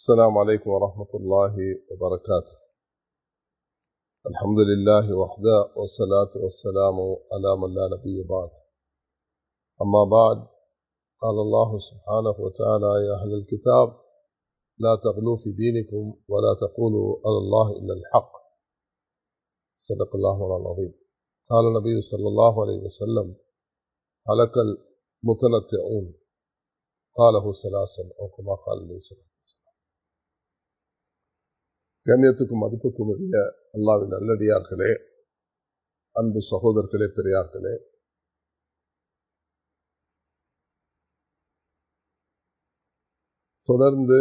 السلام عليكم ورحمة الله وبركاته. الحمد لله وحده والصلاة والسلام على من لا نبي بعد. أما بعد، قال الله سبحانه وتعالى: يا أهل الكتاب لا تغلوا في دينكم ولا تقولوا على الله إلا الحق. صدق الله العظيم. قال النبي صلى الله عليه وسلم: هلك المتنطعون. قاله ثلاثا أو كما قال عليه الصلاة. கண்ணியத்துக்கும் மதிப்புக்கும் உரிய அல்லாஹ்வின் நல்லடியார்களே, அன்பு சகோதரர்களே, பெரியார்களே, தொடர்ந்து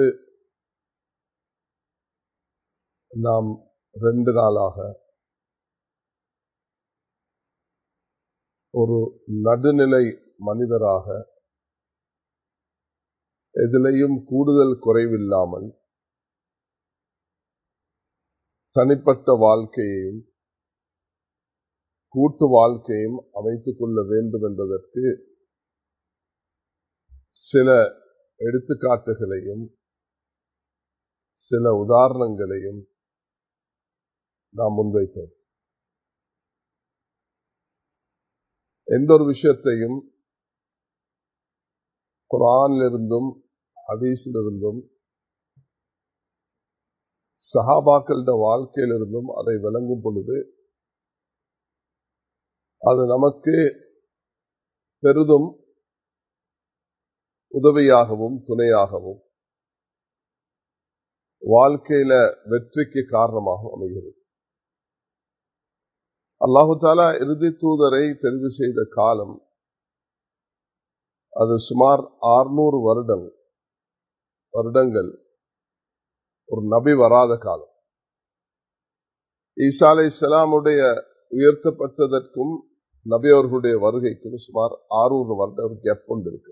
நாம் 2 நாளாக ஒரு நடுநிலை மனிதராக எதிலையும் கூடுதல் குறைவில்லாமல் தனிப்பட்ட வாழ்க்கையையும் கூட்டு வாழ்க்கையும் அமைத்துக் கொள்ள வேண்டும் என்பதற்கு சில எடுத்துக்காட்டுகளையும் சில உதாரணங்களையும் நாம் முன்வைத்தோம். எந்த ஒரு விஷயத்தையும் குர்ஆனிலிருந்தும் ஹதீஸிலிருந்தும் சஹாபாக்களோட வாழ்க்கையிலிருந்தும் அதை விளங்கும் பொழுது அது நமக்கு பெரிதும் உதவியாகவும் துணையாகவும் வாழ்க்கையில வெற்றிக்கு காரணமாகவும் அமைகிறது. அல்லாஹு தஆலா இறுதி தூதரை தெரிவு செய்த காலம் அது சுமார் 600 வருடங்கள் ஒரு நபி வராத காலம். ஈசா அலைஹிஸ்ஸலாமுடைய உயர்த்தப்பட்டதற்கும் நபி அவர்களுடைய வருகைக்கும் சுமார் 600 வருடம் ஒரு கேப் கொண்டு இருக்கு.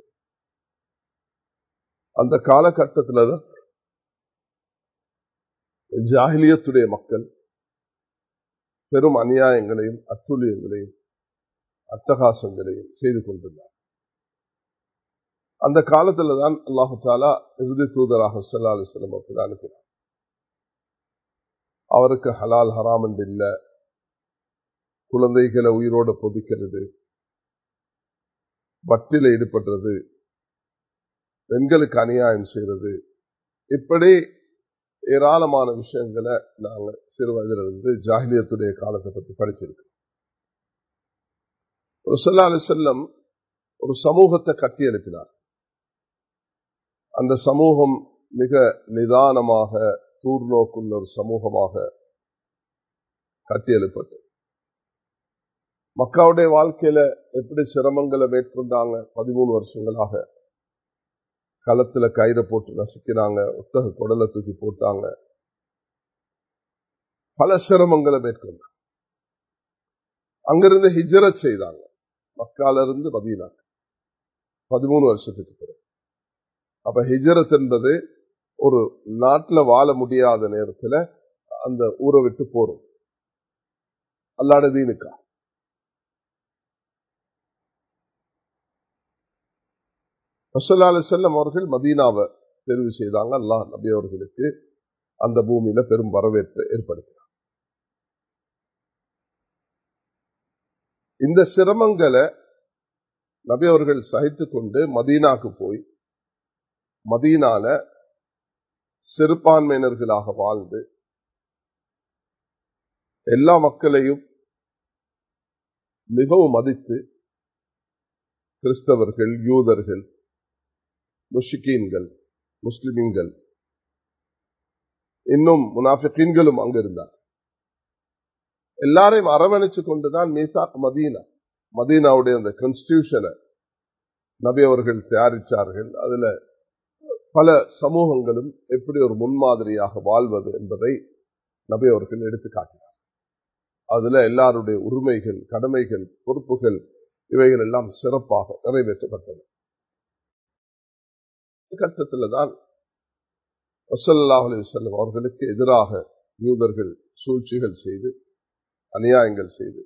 அந்த காலகட்டத்தில் தான் ஜாஹிலியத்துடைய மக்கள் பெரும் அநியாயங்களையும் அத்துழியங்களையும் அட்டகாசங்களையும் செய்து கொண்டிருந்தார். அந்த காலத்துல தான் அல்லாஹு தஆலா இறுதி தூதராக ஸல்லல்லாஹு அலைஹி வஸல்லம் அவர்களை அனுப்பினார். அவருக்கு ஹலால் ஹராம் என்று இல்ல, குழந்தைகளை உயிரோடு பொதிக்கிறது, வட்டில ஈடுபடுறது, பெண்களுக்கு அநியாயம் செய்யறது, இப்படி ஏராளமான விஷயங்களை நாங்கள் சிறு வயதிலிருந்து ஜாஹிலியத்துடைய காலத்தை பற்றி படிச்சிருக்கோம். ஸல்லல்லாஹு அலைஹி வஸல்லம் ஒரு சமூகத்தை கட்டி எழுப்பினார். அந்த சமூகம் மிக நிதானமாக தூர்நோக்குள்ள ஒரு சமூகமாக கட்டி எழுப்பட்டது. மக்காவுடைய வாழ்க்கையில எப்படி சிரமங்களை மேற்கொண்டாங்க, 13 வருஷங்களாக களத்துல கயிறை போட்டு நசுக்கினாங்க, ஒட்டக குடலை தூக்கி போட்டாங்க, பல சிரமங்களை மேற்கொண்டாங்க. அங்கிருந்து ஹிஜ்ரத் செய்தாங்க, மக்கால இருந்து மதீனா 13 வருஷத்துக்கு பிறகு. அப்ப ஹிஜ்ரத் என்பது ஒரு நாட்டில் வாழ முடியாத நேரத்தில் அந்த ஊரை விட்டு போறோம் அல்லாஹ்வுடைய தீனுக்கா. ஸல்லல்லாஹு அலைஹி வஸல்லம் அவர்கள் மதீனாவை தெரிவு செய்தாங்க. அல்லாஹ் நபி அவர்களுக்கு அந்த பூமியில பெரும் வரவேற்பை ஏற்படுத்தினார். இந்த சிரமங்களை நபி அவர்கள் சகித்துக் கொண்டு மதீனாக்கு போய் மதீனால சிறுபான்மையினர்களாக வாழ்ந்து எல்லா மக்களையும் மிகவும் மதித்து, கிறிஸ்தவர்கள், யூதர்கள், முஷ்ரிக்கீன்கள், முஸ்லிம்கள், இன்னும் முனாஃபிகீன்களும் அங்க இருந்தார். எல்லாரையும் அரவணைச்சு கொண்டுதான் மீசாக் மதீனாவுடைய அந்த கான்ஸ்டிடியூஷனை நபி அவர்கள் தயாரித்தார்கள். அதுல பல சமூகங்களும் எப்படி ஒரு முன்மாதிரியாக வாழ்வது என்பதை நபி அவர்கள் எடுத்து காட்டினார். அதுல எல்லாருடைய உரிமைகள், கடமைகள், பொறுப்புகள் இவைகள் எல்லாம் சிறப்பாக நிறைவேற்றப்பட்டன. கட்டத்தில் தான் ஸல்லல்லாஹு அலைஹி வஸல்லம் அவர்களுக்கு எதிராக யூதர்கள் சூழ்ச்சிகள் செய்து அநியாயங்கள் செய்து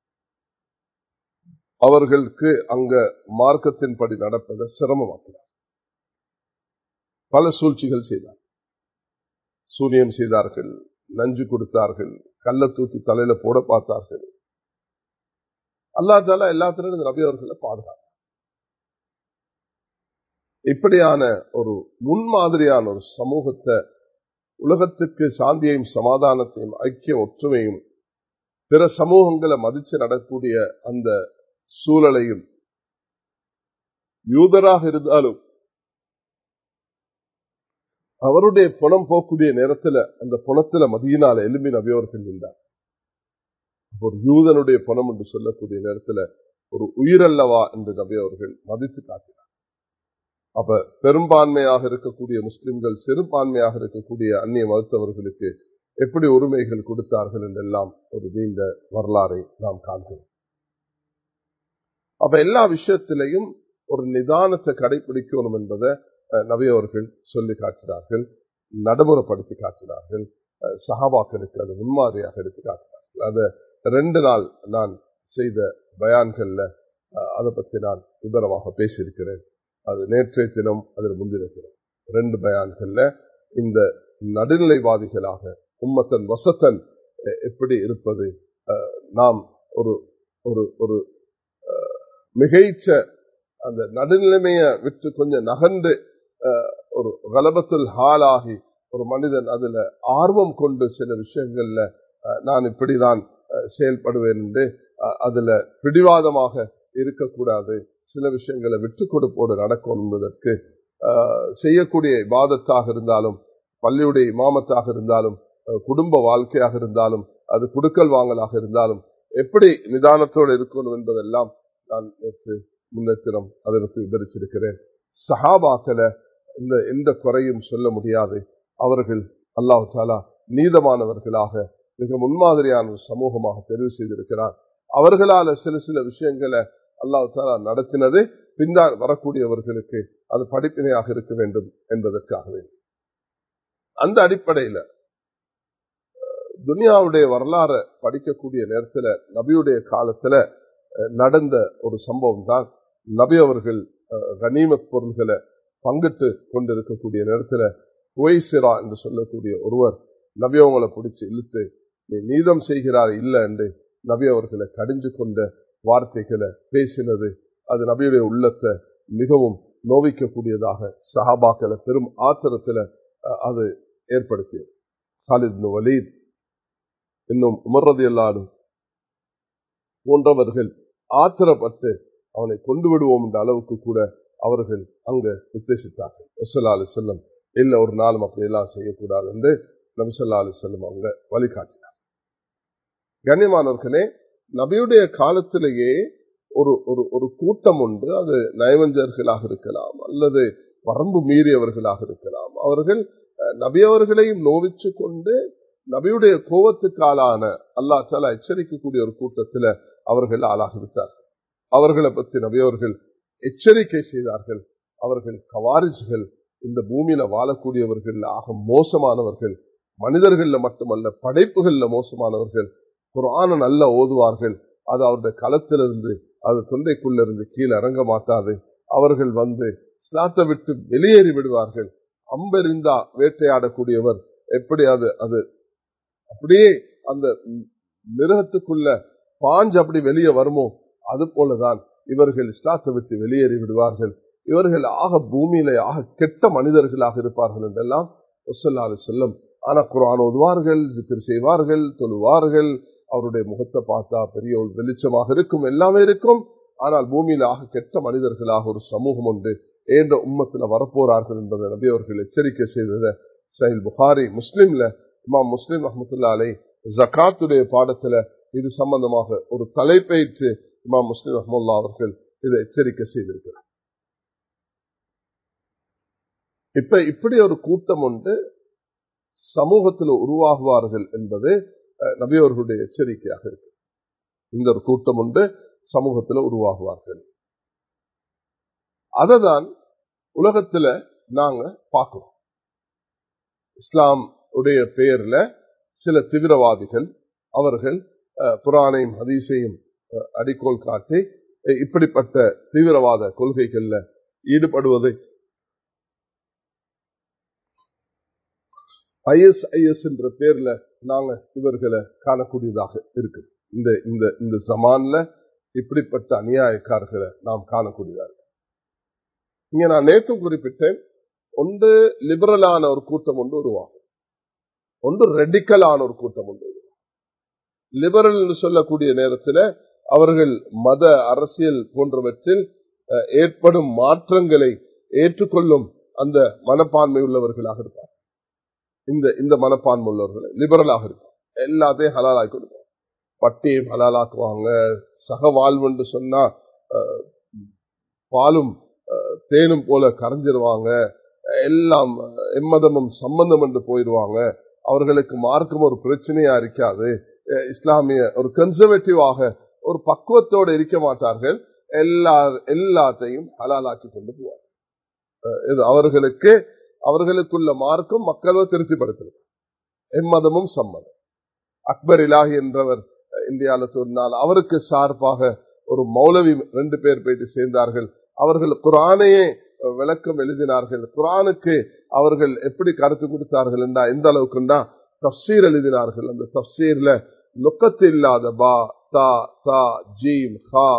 அவர்களுக்கு அங்க மார்க்கத்தின்படி நடப்பதை சிரமமாக்கினார். பல சூழ்ச்சிகள் செய்தார். சூனியம் செய்தார்கள், நஞ்சு கொடுத்தார்கள், கள்ள தூக்கி தலையில போட பார்த்தார்கள். அல்லாஹ் தஆலா எல்லாத்திலும் நபி அவர்களை பாதுகாத்தார். இப்படியான ஒரு முன்மாதிரியான ஒரு சமூகத்தை, உலகத்துக்கு சாந்தியையும் சமாதானத்தையும் ஐக்கிய ஒற்றுமையும் பிற சமூகங்களை மதிச்சு நடக்கூடிய அந்த சூழலையும், யூதராக இருந்தாலும் அவருடைய பணம் போக்கூடிய நேரத்தில் அந்த பணத்துல மதீனால எலும்பி நபி அவர்கள் இருந்தார். ஒரு யூதனுடைய பணம் என்று சொல்லக்கூடிய நேரத்தில் ஒரு உயிரல்லவா என்று நபி அவர்கள் மதித்து காட்டினார். அப்ப பெரும்பான்மையாக இருக்கக்கூடிய முஸ்லிம்கள் சிறுபான்மையாக இருக்கக்கூடிய அந்நிய மதத்தவர்களுக்கு எப்படி உரிமைகள் கொடுத்தார்கள் என்றெல்லாம் ஒரு நீண்ட வரலாறை நாம் காண்கிறோம். அப்ப எல்லா விஷயத்திலையும் ஒரு நிதானத்தை கடைபிடிக்கணும் என்பதை நபி அவர்கள் சொல்லி காட்டினார்கள், நடைமுறைப்படுத்தி காட்டினார்கள். சஹாபாக்களுக்கு அது முன்மாதிரியாக எடுத்து காட்டினார்கள். அதை 2 நாள் நான் செய்த பயான்கள்ல அதை பற்றி நான் விவரமாக பேசியிருக்கிறேன். அது நேற்றைய தினம், அதில் முந்தின தினம் 2 பயான்கள்ல இந்த நடுநிலைவாதிகளாக உம்மத்தன் வசத்தன் எப்படி இருப்பது, நாம் ஒரு ஒரு ஒரு மிகைச்ச அந்த நடுநிலைமையை விட்டு கொஞ்சம் நகர்ந்து ஒரு கலபத்துல் ஹாலாகி ஒரு மனிதன் அதுல ஆர்வம் கொண்டு சில விஷயங்கள்ல நான் இப்படிதான் செயல்படுவேன் என்று அதுல பிடிவாதமாக இருக்கக்கூடாது, சில விஷயங்களை விட்டு கொடுப்போடு நடக்கும் என்பதற்கு செய்யக்கூடிய இபாதத்தாக இருந்தாலும், பள்ளியுடைய இமாமத்தாக இருந்தாலும், குடும்ப வாழ்க்கையாக இருந்தாலும், அது குடுக்கல் வாங்கலாக இருந்தாலும் எப்படி நிதானத்தோடு இருக்கணும் என்பதெல்லாம் நான் நேற்று முன்னேற்றம் அதற்கு விவரிச்சிருக்கிறேன். சஹாபாக்கள இந்த எந்த குறையும் சொல்ல முடியாது. அவர்கள் அல்லாஹ் தஆலா நீதமானவர்களாக மிக முன்மாதிரியான ஒரு சமூகமாக தெரிவு செய்திருக்கிறார். அவர்களால சில விஷயங்களை அல்லாஹ் தஆலா நடத்தினது பின்னால் வரக்கூடியவர்களுக்கு அது படிப்பினையாக இருக்க வேண்டும் என்பதற்காகவே. அந்த அடிப்படையில் துனியாவுடைய வரலாறு படிக்கக்கூடிய நேரத்தில் நபியுடைய காலத்துல நடந்த ஒரு சம்பவம் தான், நபி அவர்கள் கனிமத் பொருள்களை பங்கிட்டு கொண்டிருக்கக்கூடிய நேரத்தில் உவைசிரா என்று சொல்லக்கூடிய ஒருவர் நபி அவங்களை பிடிச்சு இழுத்து நீ நீதம் செய்கிறார் இல்லை என்று நபி அவர்களை கடிஞ்சு கொண்ட வார்த்தைகளை பேசினது, அது நபியுடைய உள்ளத்தை மிகவும் நோவிக்கக்கூடியதாக சஹாபாக்களை பெரும் ஆத்திரத்தில் அது ஏற்படுத்தியது. காலித் இப்னு வலீத் இன்னும் உமர் ரலியல்லாஹு அன்ஹு போன்றவர்கள் ஆத்திரப்பட்டு அவனை கொண்டு விடுவோம் என்ற அளவுக்கு கூட அவர்கள் அங்கு உத்தேசித்தார்கள். ஸல்லல்லாஹு அலைஹி வஸல்லம் இல்ல, ஒரு நாளும் அப்படியெல்லாம் செய்யக்கூடாது என்று நபி ஸல்லல்லாஹு அலைஹி வஸல்லம் அவங்க வழிகாட்டினார். கண்ணியமானவர்களே, நபியுடைய காலத்திலேயே ஒரு ஒரு கூட்டம் உண்டு. அது நயவஞ்சர்களாக இருக்கலாம் அல்லது வரம்பு மீறியவர்களாக இருக்கலாம். அவர்கள் நபியவர்களையும் நோவிச்சு கொண்டு நபியுடைய கோபத்துக்காலான அல்லாஹ் தஆலா எச்சரிக்கக்கூடிய ஒரு கூட்டத்தில் அவர்கள் ஆளாகிவிட்டார்கள். அவர்களை பற்றி நபியவர்கள் எச்சரிக்கை செய்தார்கள். அவர்கள் கவாரிஜ்கள், இந்த பூமியில வாழக்கூடியவர்கள் ஆக மோசமானவர்கள், மனிதர்கள்ல மட்டுமல்ல படைப்புகள்ல மோசமானவர்கள். குர்ஆனை நல்லா ஓதுவார்கள், அது அவருடைய களத்திலிருந்து அது தொண்டைக்குள்ளிருந்து கீழே இறங்க மாட்டாது. அவர்கள் இஸ்லாத்தை விட்டு வெளியேறி விடுவார்கள். அம்பெறிந்தா வேட்டையாடக்கூடியவர் எப்படி அது அப்படியே அந்த மிருகத்துக்குள்ள பாஞ்சு அப்படி வெளியே வருமோ, அது போலதான் இவர்கள் இஸ்லாத்தை விட்டு வெளியேறி விடுவார்கள். இவர்கள் ஆக பூமியில ஆக கெட்ட மனிதர்களாக இருப்பார்கள் என்றெல்லாம் ஸல்லல்லாஹு அலைஹி வஸல்லம். ஆனா குர்ஆன் ஓதுவார்கள், zikr செய்வார்கள், தொழுவார்கள், அவருடைய முகத்தை பார்த்தா பெரிய ஒரு வெளிச்சமாக இருக்கும், எல்லாமே இருக்கும். ஆனால் பூமியில ஆக கெட்ட மனிதர்களாக ஒரு சமூகம் உண்டு என்ற உம்மத்துல வரப்போறார்கள் என்பதை நபி அவர்கள் எச்சரிக்கை செய்ததை சஹீஹ் புகாரி முஸ்லிம்ல இமாம் முஸ்லிம் ரஹ்மத்துல்லாஹி அலைஹி ஜகாத்துடைய பாடத்துல இது சம்பந்தமாக ஒரு தலைப்பெற்று இமாம் முஸ்லிம் ரஹ்மத்துல்லாஹி அவர்கள் இதை எச்சரிக்கை செய்திருக்கிறார். இப்படி ஒரு கூட்டம் உண்டு சமூகத்தில் உருவாகுவார்கள் என்பது நபி அவர்களுடைய எச்சரிக்கையாக இருக்கு. இந்த ஒரு கூட்டம் உண்டு சமூகத்தில் உருவாகுவார்கள். அததான் உலகத்துல நாங்க பார்க்கிறோம். இஸ்லாம் உடைய பெயர்ல சில தீவிரவாதிகள் அவர்கள் குர்ஆனையும் ஹதீஸையும் அடிக்கோள் காட்டி இப்படிப்பட்ட தீவிரவாத கொள்கைகள்ல ஈடுபடுவதை ISIS என்ற பேர்ல நாங்க இவர்களை காணக்கூடியதாக இருக்கு. இந்த இந்த இந்த ஜமான்ல இப்படிப்பட்ட அநியாயக்காரர்களை நாம் காணக்கூடியதாக. இங்க நான் நேற்று குறிப்பிட்டேன், ஒன்று லிபரலான ஒரு கூட்டம் ஒன்று உருவாகும், ஒன்று ரெடிக்கலான ஒரு கூட்டம் ஒன்று உருவாகும். லிபரல் என்று சொல்லக்கூடிய நேரத்தில் அவர்கள் மத அரசியல் போன்றவற்றில் ஏற்படும் மாற்றங்களை ஏற்றுக்கொள்ளும் அந்த மனப்பான்மை உள்ளவர்களாக இருப்பார். இந்த மனப்பான்மை உள்ளவர்கள் லிபரலாக இருக்கும். எல்லாத்தையும் ஹலாலாக்கி கொடுப்பாங்க, பட்டியும் ஹலாலாக்குவாங்க. சக வாழ்வு என்று சொன்னா பாலும் தேனும் போல கரைஞ்சிருவாங்க. எல்லாம் எம்மதமும் சம்பந்தம் என்று போயிடுவாங்க. அவர்களுக்கு மார்க்கம் ஒரு பிரச்சனையா இருக்காது. இஸ்லாமிய ஒரு கன்சர்வேட்டிவாக ஒரு பக்குவத்தோடு இருக்க மாட்டார்கள். எல்லாத்தையும் ஹலாலாக்கி கொண்டு போவார். அவர்களுக்குள்ள மார்க்கம் மக்களோ திருப்திப்படுத்துறது. எம்மதமும் சம்மதம். அக்பர் இலாஹி என்றவர் இந்தியாவில் சொன்னால் அவருக்கு சார்பாக ஒரு மௌலவி 2 பேர் போயிட்டு சேர்ந்தார்கள். அவர்கள் குர்ஆனையே விளக்கம் எழுதினார்கள். குர்ஆனுக்கு அவர்கள் எப்படி கருத்து கொடுத்தார்கள் என்றா எந்த அளவுக்குன்னா தஃப்சீர் எழுதினார்கள். அந்த தஃப்சீர்ல நுக்கத்து இல்லாத பா தா தா ஜீம் ஹா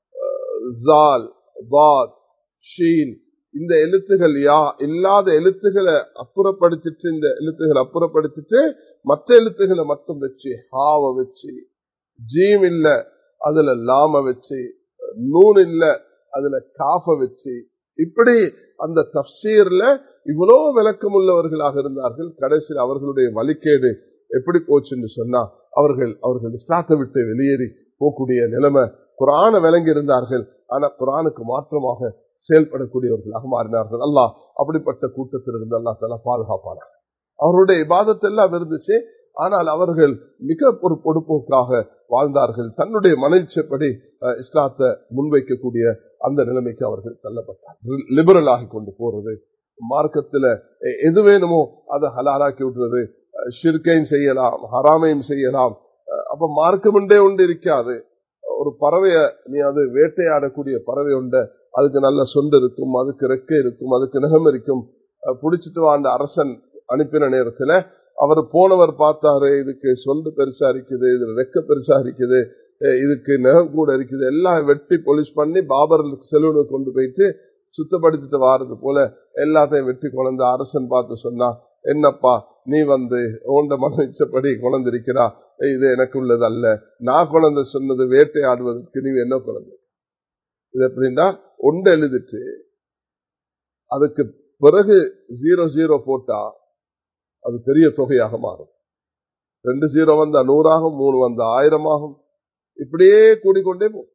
ஜால் பாத் ஷீன் இந்த எழுத்துகள் இல்லாத எழுத்துக்களை அப்புறப்படுத்திட்டு, இந்த எழுத்துக்களை அப்புறப்படுத்திட்டு மற்ற எழுத்துக்களை மட்டும் வச்சு, ஹாவ வச்சு, ஜீம் இல்ல அதுல லாம வச்சு, நூன் இல்ல அதுல காஃப வச்சு, இப்படி அந்த தஃப்சீர்ல இவ்வளவு விளக்கம் உள்ளவர்களாக இருந்தார்கள். கடைசியில் அவர்களுடைய வழிகேடு எப்படி போச்சுன்னு சொன்னா அவர்கள் இஸ்லாத்தை விட்டு வெளியேறி போகக்கூடிய நிலைமை. குர்ஆனை விளங்கி இருந்தார்கள், ஆனா குர்ஆனுக்கு மாற்றமாக செயல்படக்கூடியவர்களாக மாறினார்கள். அல்லாஹ் அப்படிப்பட்ட கூட்டத்திலிருந்து அல்லாஹ் தஆலா பாதுகாப்பானார். அவருடைய இபாதத் எல்லாம் இருந்துச்சு, ஆனால் அவர்கள் மிக ஒரு பொடுப்போக்காக வாழ்ந்தார்கள். தன்னுடைய மனச்சப்படி இஸ்லாத்தை முன்வைக்கக்கூடிய அந்த நிலைமைக்கு அவர்கள் தள்ளப்பட்டார். லிபரல் ஆகி கொண்டு போறது, மார்க்கத்தில் எது வேணுமோ அதை ஹலாலாக்கி விடுறது, ஷிர்கையும் செய்யலாம், ஹராமையும் செய்யலாம். அப்ப மார்க்கம் ஒன்று இருக்காது. ஒரு பறவைய நீ அது வேட்டையாடக்கூடிய பறவை உண்டு, அதுக்கு நல்ல சொண்டு இருக்கும், அதுக்கு ரெக்கை இருக்கும், அதுக்கு நகம் இருக்கும். பிடிச்சிட்டு வாழ்ந்த அரசன் அனுப்பின நேரத்துல அவர் போனவர் பார்த்தாரு, இதுக்கு சொண்டு பெருசா இருக்குது, இது ரெக்க பெருசா இருக்குது, இதுக்கு நகம் கூட இருக்குது, எல்லாம் வெட்டி பொலிஷ் பண்ணி பாபர் செலூனுக்கு கொண்டு போயிட்டு சுத்தப்படுத்திட்டு வாரது போல எல்லாத்தையும் வெட்டி கொண்டு அரசன் பார்த்து சொன்னா, என்னப்பா நீ ஓண்ட மனப்படி கொண்டிருக்கிறா, இது எனக்கு உள்ளது அல்ல, நான் குழந்தை சொன்னது வேட்டையாடுவதற்கு, நீ என்ன குழந்தை இது எப்படின்னா ஒன்று எழுதிட்டு அதுக்கு பிறகு 00 போட்டா அது பெரிய தொகையாக மாறும். 2 0 வந்தா 100 ஆகும், 3 வந்தா 1000 ஆகும், இப்படியே கூடிக்கொண்டே போகும்.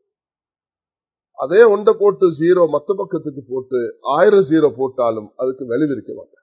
அதே ஒன்றை போட்டு 0 மத்த பக்கத்துக்கு போட்டு 1000 0 போட்டாலும் அதுக்கு விளைவிருக்க மாட்டேன்.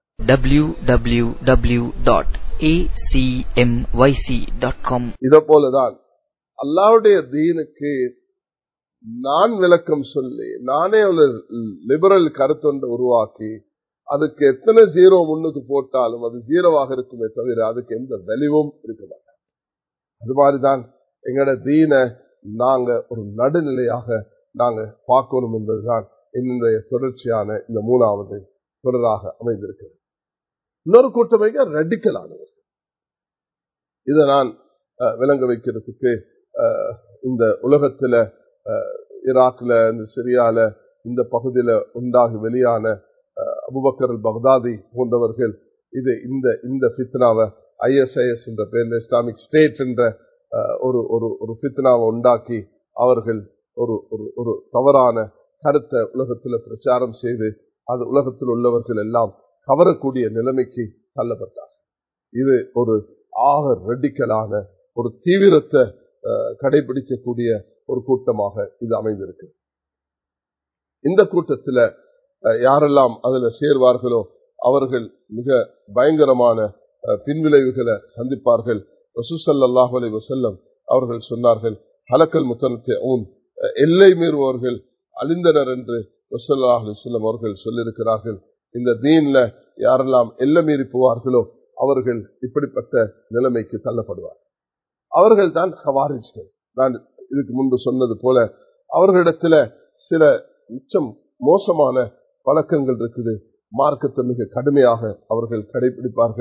www.acmyc.com இத போலதான் அல்லாஹ்வுடைய தீனுக்கு நான் விளக்கம் சொல்லி நானே ஒரு லிபரல் கருத்தொன்றை உருவாக்கி அதுக்கு எத்தனை 0 முன்னுக்கு போட்டாலும் அது 0வாக இருக்குமே தவிர அதுக்கு எந்த வெளிவும் இருக்க மாட்டாங்க. அது மாதிரிதான் எங்களோட தீனை நாங்க ஒரு நடுநிலையாக நாங்க பார்க்கணும் என்பதுதான் என்னுடைய தொடர்ச்சியான இந்த 3வது தொடராக அமைந்திருக்கிறது. இன்னொரு கூட்டமைக்க ரெடிக்கலானவர். இதை நான் விளங்க வைக்கிறதுக்கு இந்த உலகத்துல ஈராக்ல, இந்த சிரியால, இந்த பகுதியில உண்டாகி வெளியான அபூபக்கர் பக்தாதி போன்றவர்கள் இந்த ஃபித்னாவை ISIS என்ற பேர்ல இஸ்லாமிக் ஸ்டேட் என்ற ஒரு ஃபித்னாவை உண்டாக்கி அவர்கள் ஒரு தவறான கருத்தை உலகத்தில் பிரச்சாரம் செய்து அது உலகத்தில் உள்ளவர்கள் எல்லாம் கவரக்கூடிய நிலைமைக்கு தள்ளப்பட்டார். இது ஒரு ஆக ரெடிக்கலான ஒரு தீவிரத்தை கடைபிடிக்கக்கூடிய ஒரு கூட்டமாக இது அமைந்திருக்கு. இந்த கூட்டத்தில் யாரெல்லாம் அதுல சேர்வார்களோ அவர்கள் மிக பயங்கரமான பின்விளைவுகளை சந்திப்பார்கள். ரசூல் ஸல்லல்லாஹு அலைஹி வஸல்லம் அவர்கள் சொன்னார்கள், ஹலக்கல் முத்தனத்திஊன், எல்லை மீறுபவர்கள் அழிந்தனர் என்று ரசூல் ஸல்லல்லாஹு அலைஹி வஸல்லம் அவர்கள் சொல்லியிருக்கிறார்கள். இந்த தீன்ல யாரெல்லாம் எல்லை மீறி போவார்களோ அவர்கள் இப்படிப்பட்ட நிலைமைக்கு தள்ளப்படுவார். அவர்கள் தான் ஹவாரிஜ்கள். நான் இதுக்கு முன்பு சொன்னது போல அவர்களிடத்துல சில மிச்சம் மோசமான பழக்கங்கள் இருக்குது. மார்க்கத்தை மிக கடுமையாக அவர்கள் கடைபிடிப்பார்கள்.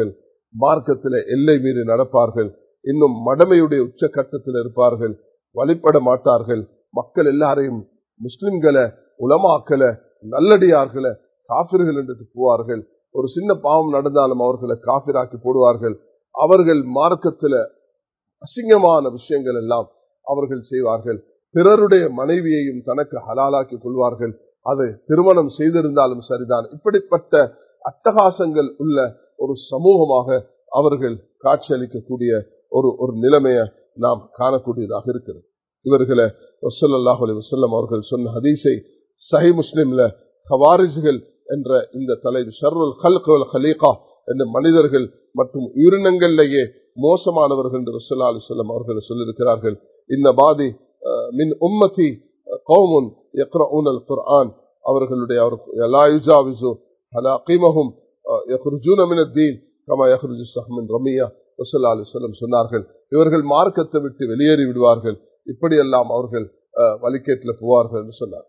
மார்க்கத்தில் எல்லை மீறி நடப்பார்கள், இன்னும் மடமையுடைய உச்சகட்டத்தில் இருப்பார்கள், வழிபட மாட்டார்கள், மக்கள் எல்லாரையும் முஸ்லிம்களை உலமாக்களை நல்லடியார்களை காபிர்கள் என்று போவார்கள். ஒரு சின்ன பாவம் நடந்தாலும் அவர்களை காபிராக்கி போடுவார்கள். அவர்கள் மார்க்கத்தில் அசிங்கமான விஷயங்கள் எல்லாம் அவர்கள் செய்வார்கள். பிறருடைய மனைவியையும் தனக்கு ஹலாலாக்கி கொள்வார்கள், அது திருமணம் செய்திருந்தாலும் சரிதான். இப்படிப்பட்ட அட்டகாசங்கள் உள்ள ஒரு சமூகமாக அவர்கள் காட்சியளிக்கக்கூடிய ஒரு நிலைமையை நாம் காணக்கூடியதாக இருக்கிறது. இவர்களை ஸல்லல்லாஹு அலைஹி வஸல்லம் அவர்கள் சொன்ன ஹதீஸை சஹீஹ் முஸ்லிம்ல கவாரிஜ்கள் என்ற இந்த தலைவர் ஷர்ருல் கல்க் வல் கலீகா என்ற மனிதர்கள் மற்றும் உயிரினங்களிலேயே மோசமானவர்கள் என்று ஸல்லல்லாஹு அலைஹி வஸல்லம் அவர்கள் சொல்லியிருக்கிறார்கள். இந்த பாதி மின் உம்மதி கௌமுன் யக்ரஊனல் குர்ஆன், அவர்களுடைய லா யுஜாவிஸு ஹலாகிமஹும் யக்ருஜூன மினத் தீன் கமா யக்ருஜு ஸஹ்ம் மின் ரமியா. ஸல்லல்லாஹு அலைஹி வஸல்லம் சொன்னார்கள், இவர்கள் மார்க்கத்தை விட்டு வெளியேறி விடுவார்கள், இப்படியெல்லாம் அவர்கள் வழிகேட்டில் போவார்கள் என்று சொன்னார்.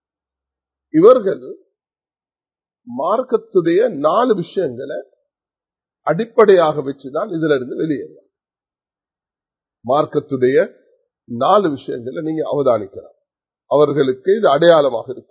இவர்கள் மார்க்கத்துடைய 4 விஷயங்களை அடிப்படையாக வச்சுதான் இதுல இருந்து வெளியேறுவார். மார்க்கத்துடைய 4 விஷயங்களை நீங்க அவதானிக்கலாம். அவர்களுக்கு இது அடையாளமாக இருக்கு.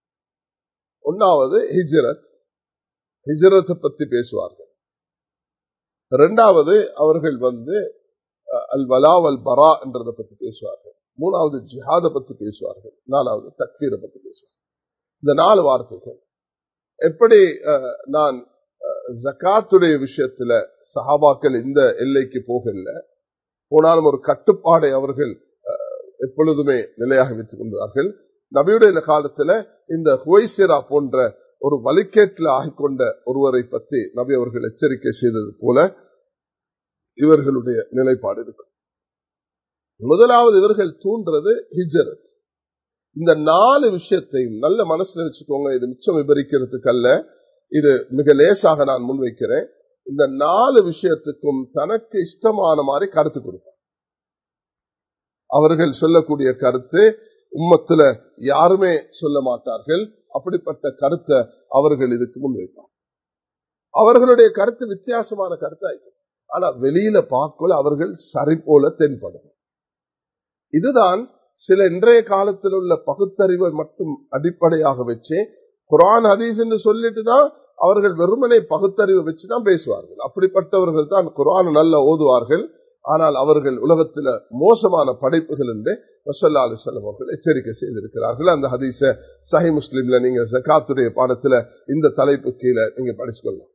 ஒன்னாவது ஹிஜ்ரத், ஹிஜ்ரத்தை பத்தி பேசுவார்கள். இரண்டாவது அவர்கள் அல் வலா வல் பரா என்றதை பத்தி பேசுவார்கள். மூணாவது ஜிஹாதை பத்தி பேசுவார்கள். நாலாவது தக்ஃபீரை பத்தி பேசுவார்கள். இந்த 4 வார்த்தைகள் எப்படி நான் ஜகாத்துடைய விஷயத்துல சஹாபாக்கள் இந்த எல்லைக்கு போனாலும் ஒரு கட்டுப்பாடை அவர்கள் எப்பொழுதுமே நிலையாக வைத்துக் கொண்டார்கள். நபியுடைய காலத்துல இந்த ஹுவைசிரா போன்ற ஒரு வழிகேட்டில் ஆகிக்கொண்ட ஒருவரை பற்றி நபி அவர்கள் எச்சரிக்கை செய்தது போல இவர்களுடைய நிலைப்பாடு இருக்கும். முதலாவது இவர்கள் தூண்டுறது ஹிஜ்ரத். இந்த 4 விஷயத்தையும் நல்ல மனசுல வச்சுக்கோங்க. இது மிச்சம் விபரிக்கிறதுக்கு அல்ல, இது மிக லேசாக நான் முன்வைக்கிறேன். இந்த 4 விஷயத்துக்கும் தனக்கு இஷ்டமான மாதிரி கருத்து கொடுப்பார். அவர்கள் சொல்லக்கூடிய கருத்து உம்மத்துல யாருமே சொல்ல மாட்டார்கள். அப்படிப்பட்ட கருத்தை அவர்கள் இதுக்கு முன்வைப்பார். அவர்களுடைய கருத்து வித்தியாசமான கருத்தாயிருக்கு. ஆனா வெளியில பார்க்கல அவர்கள் சரி போல தென்படும். இதுதான் சில இன்றைய காலத்தில் உள்ள பகுத்தறிவை மட்டும் அடிப்படையாக வச்சு குர்ஆன் ஹதீஸ் என்று சொல்லிட்டு தான் அவர்கள் வெறுமனை பகுத்தறிவை வச்சுதான் பேசுவார்கள். அப்படிப்பட்டவர்கள் தான் குர்ஆன் நல்ல ஓதுவார்கள். ஆனால் அவர்கள் உலகத்தில் மோசமான படைப்புகள் என்று ஸல்லல்லாஹு அலைஹி வஸல்லம் அவர்கள் எச்சரிக்கை செய்திருக்கிறார்கள். அந்த ஹதீஸ சஹீஹ் முஸ்லிம்ல நீங்க ஜகாத்துடைய பாடத்துல இந்த தலைப்பு கீழே நீங்க படிச்சுக்கொள்ளலாம்.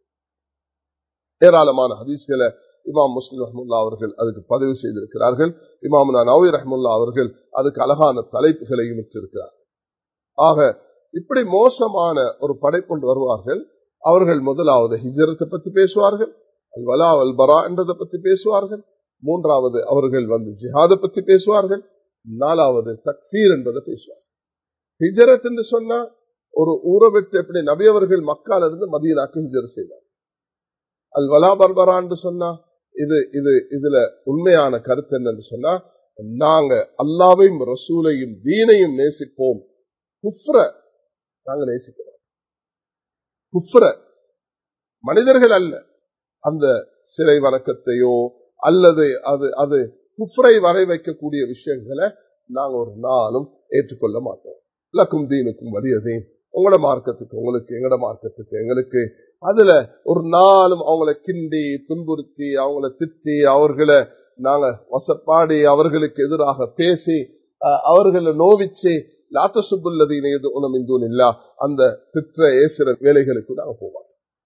ஏராளமான ஹதீஸ்களை இமாம் முஸ்லிம் ரஹ்மத்துல்லாஹி அவர்கள் அதுக்கு பதிவு செய்திருக்கிறார்கள். இமாம் நவவி ரஹ்மத்துல்லாஹி அவர்கள் அதுக்கு அழகான தலைப்புகளையும் வச்சிருக்கிறார்கள். ஆக இப்படி மோசமான ஒரு படைப்பொண்டு வருவார்கள். அவர்கள் முதலாவது ஹிஜ்ரத்தை பத்தி பேசுவார்கள், அல் வலா வல் பரா என்றதை பத்தி பேசுவார்கள். மூன்றாவது அவர்கள் ஜிஹாதை பத்தி பேசுவார்கள். நாலாவது தக்ஃபீர் என்பதை பேசுவார்கள். ஹிஜ்ரத் என்று சொன்னா ஒரு ஊரை விட்டு எப்படி நபி அவர்கள் மக்கால இருந்து மதீனாக்கு ஹிஜ்ரத் செய்தார். அல் வலா பர்பரா என்று சொன்னா இதுல உண்மையான கருத்து என்னன்னு சொன்னா, நாங்க அல்லாஹ்வையும் ரசூலையும் தீனையும் நேசிப்போம், குஃப்ர நாங்க நேசிக்கிறோம். குஃப்ர மனிதர்கள் அல்ல, அந்த சிலை வணக்கத்தையோ அல்லது அது குஃப்ரை வரை வைக்கக்கூடிய விஷயங்களை நாங்க ஒரு நாளும் ஏற்றுக்கொள்ள மாட்டோம். லக்கும் தீனுக்கும் வலியதீன், உங்களோட மார்க்கத்துக்கு உங்களுக்கு, எங்களோட மார்க்கத்துக்கு எங்களுக்கு. அதுல ஒரு நாளும் அவங்களை கிண்டி துன்புறுத்தி அவங்களை திட்டி அவர்களை நாங்க வசப்பாடி அவர்களுக்கு எதிராக பேசி அவர்களை நோவிச்சு லாத்தசுபுல்லதீன எது உணமிந்தூன் இல்லா அந்த திட்ட ஏசுற வேலைகளுக்கு நாங்க போவாங்க.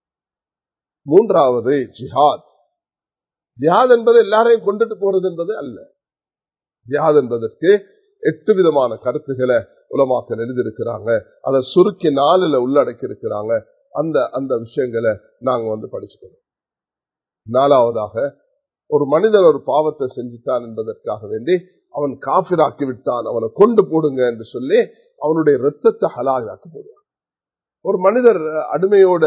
மூன்றாவது ஜிஹாத். ஜிஹாத் என்பது எல்லாரையும் கொண்டுட்டு போறது என்பது அல்ல. ஜிஹாத் என்பதற்கு 8 விதமான கருத்துக்களை உலமாக்கள் எழுதியிருக்கிறாங்க. அதை சுருக்கி 4 உள்ளடக்கி இருக்கிறாங்க. அந்த விஷயங்களை நாங்க படிச்சுக்கணும். நாலாவதாக, ஒரு மனிதன் ஒரு பாவத்தை செஞ்சுட்டான் என்பதற்காக வேண்டி அவன் காஃபிராக்கி விட்டான், அவனை கொண்டு போடுங்க என்று சொல்லி அவனுடைய இரத்தத்தை ஹலாலாக்கி போடுவான். ஒரு மனிதர் அடிமையோட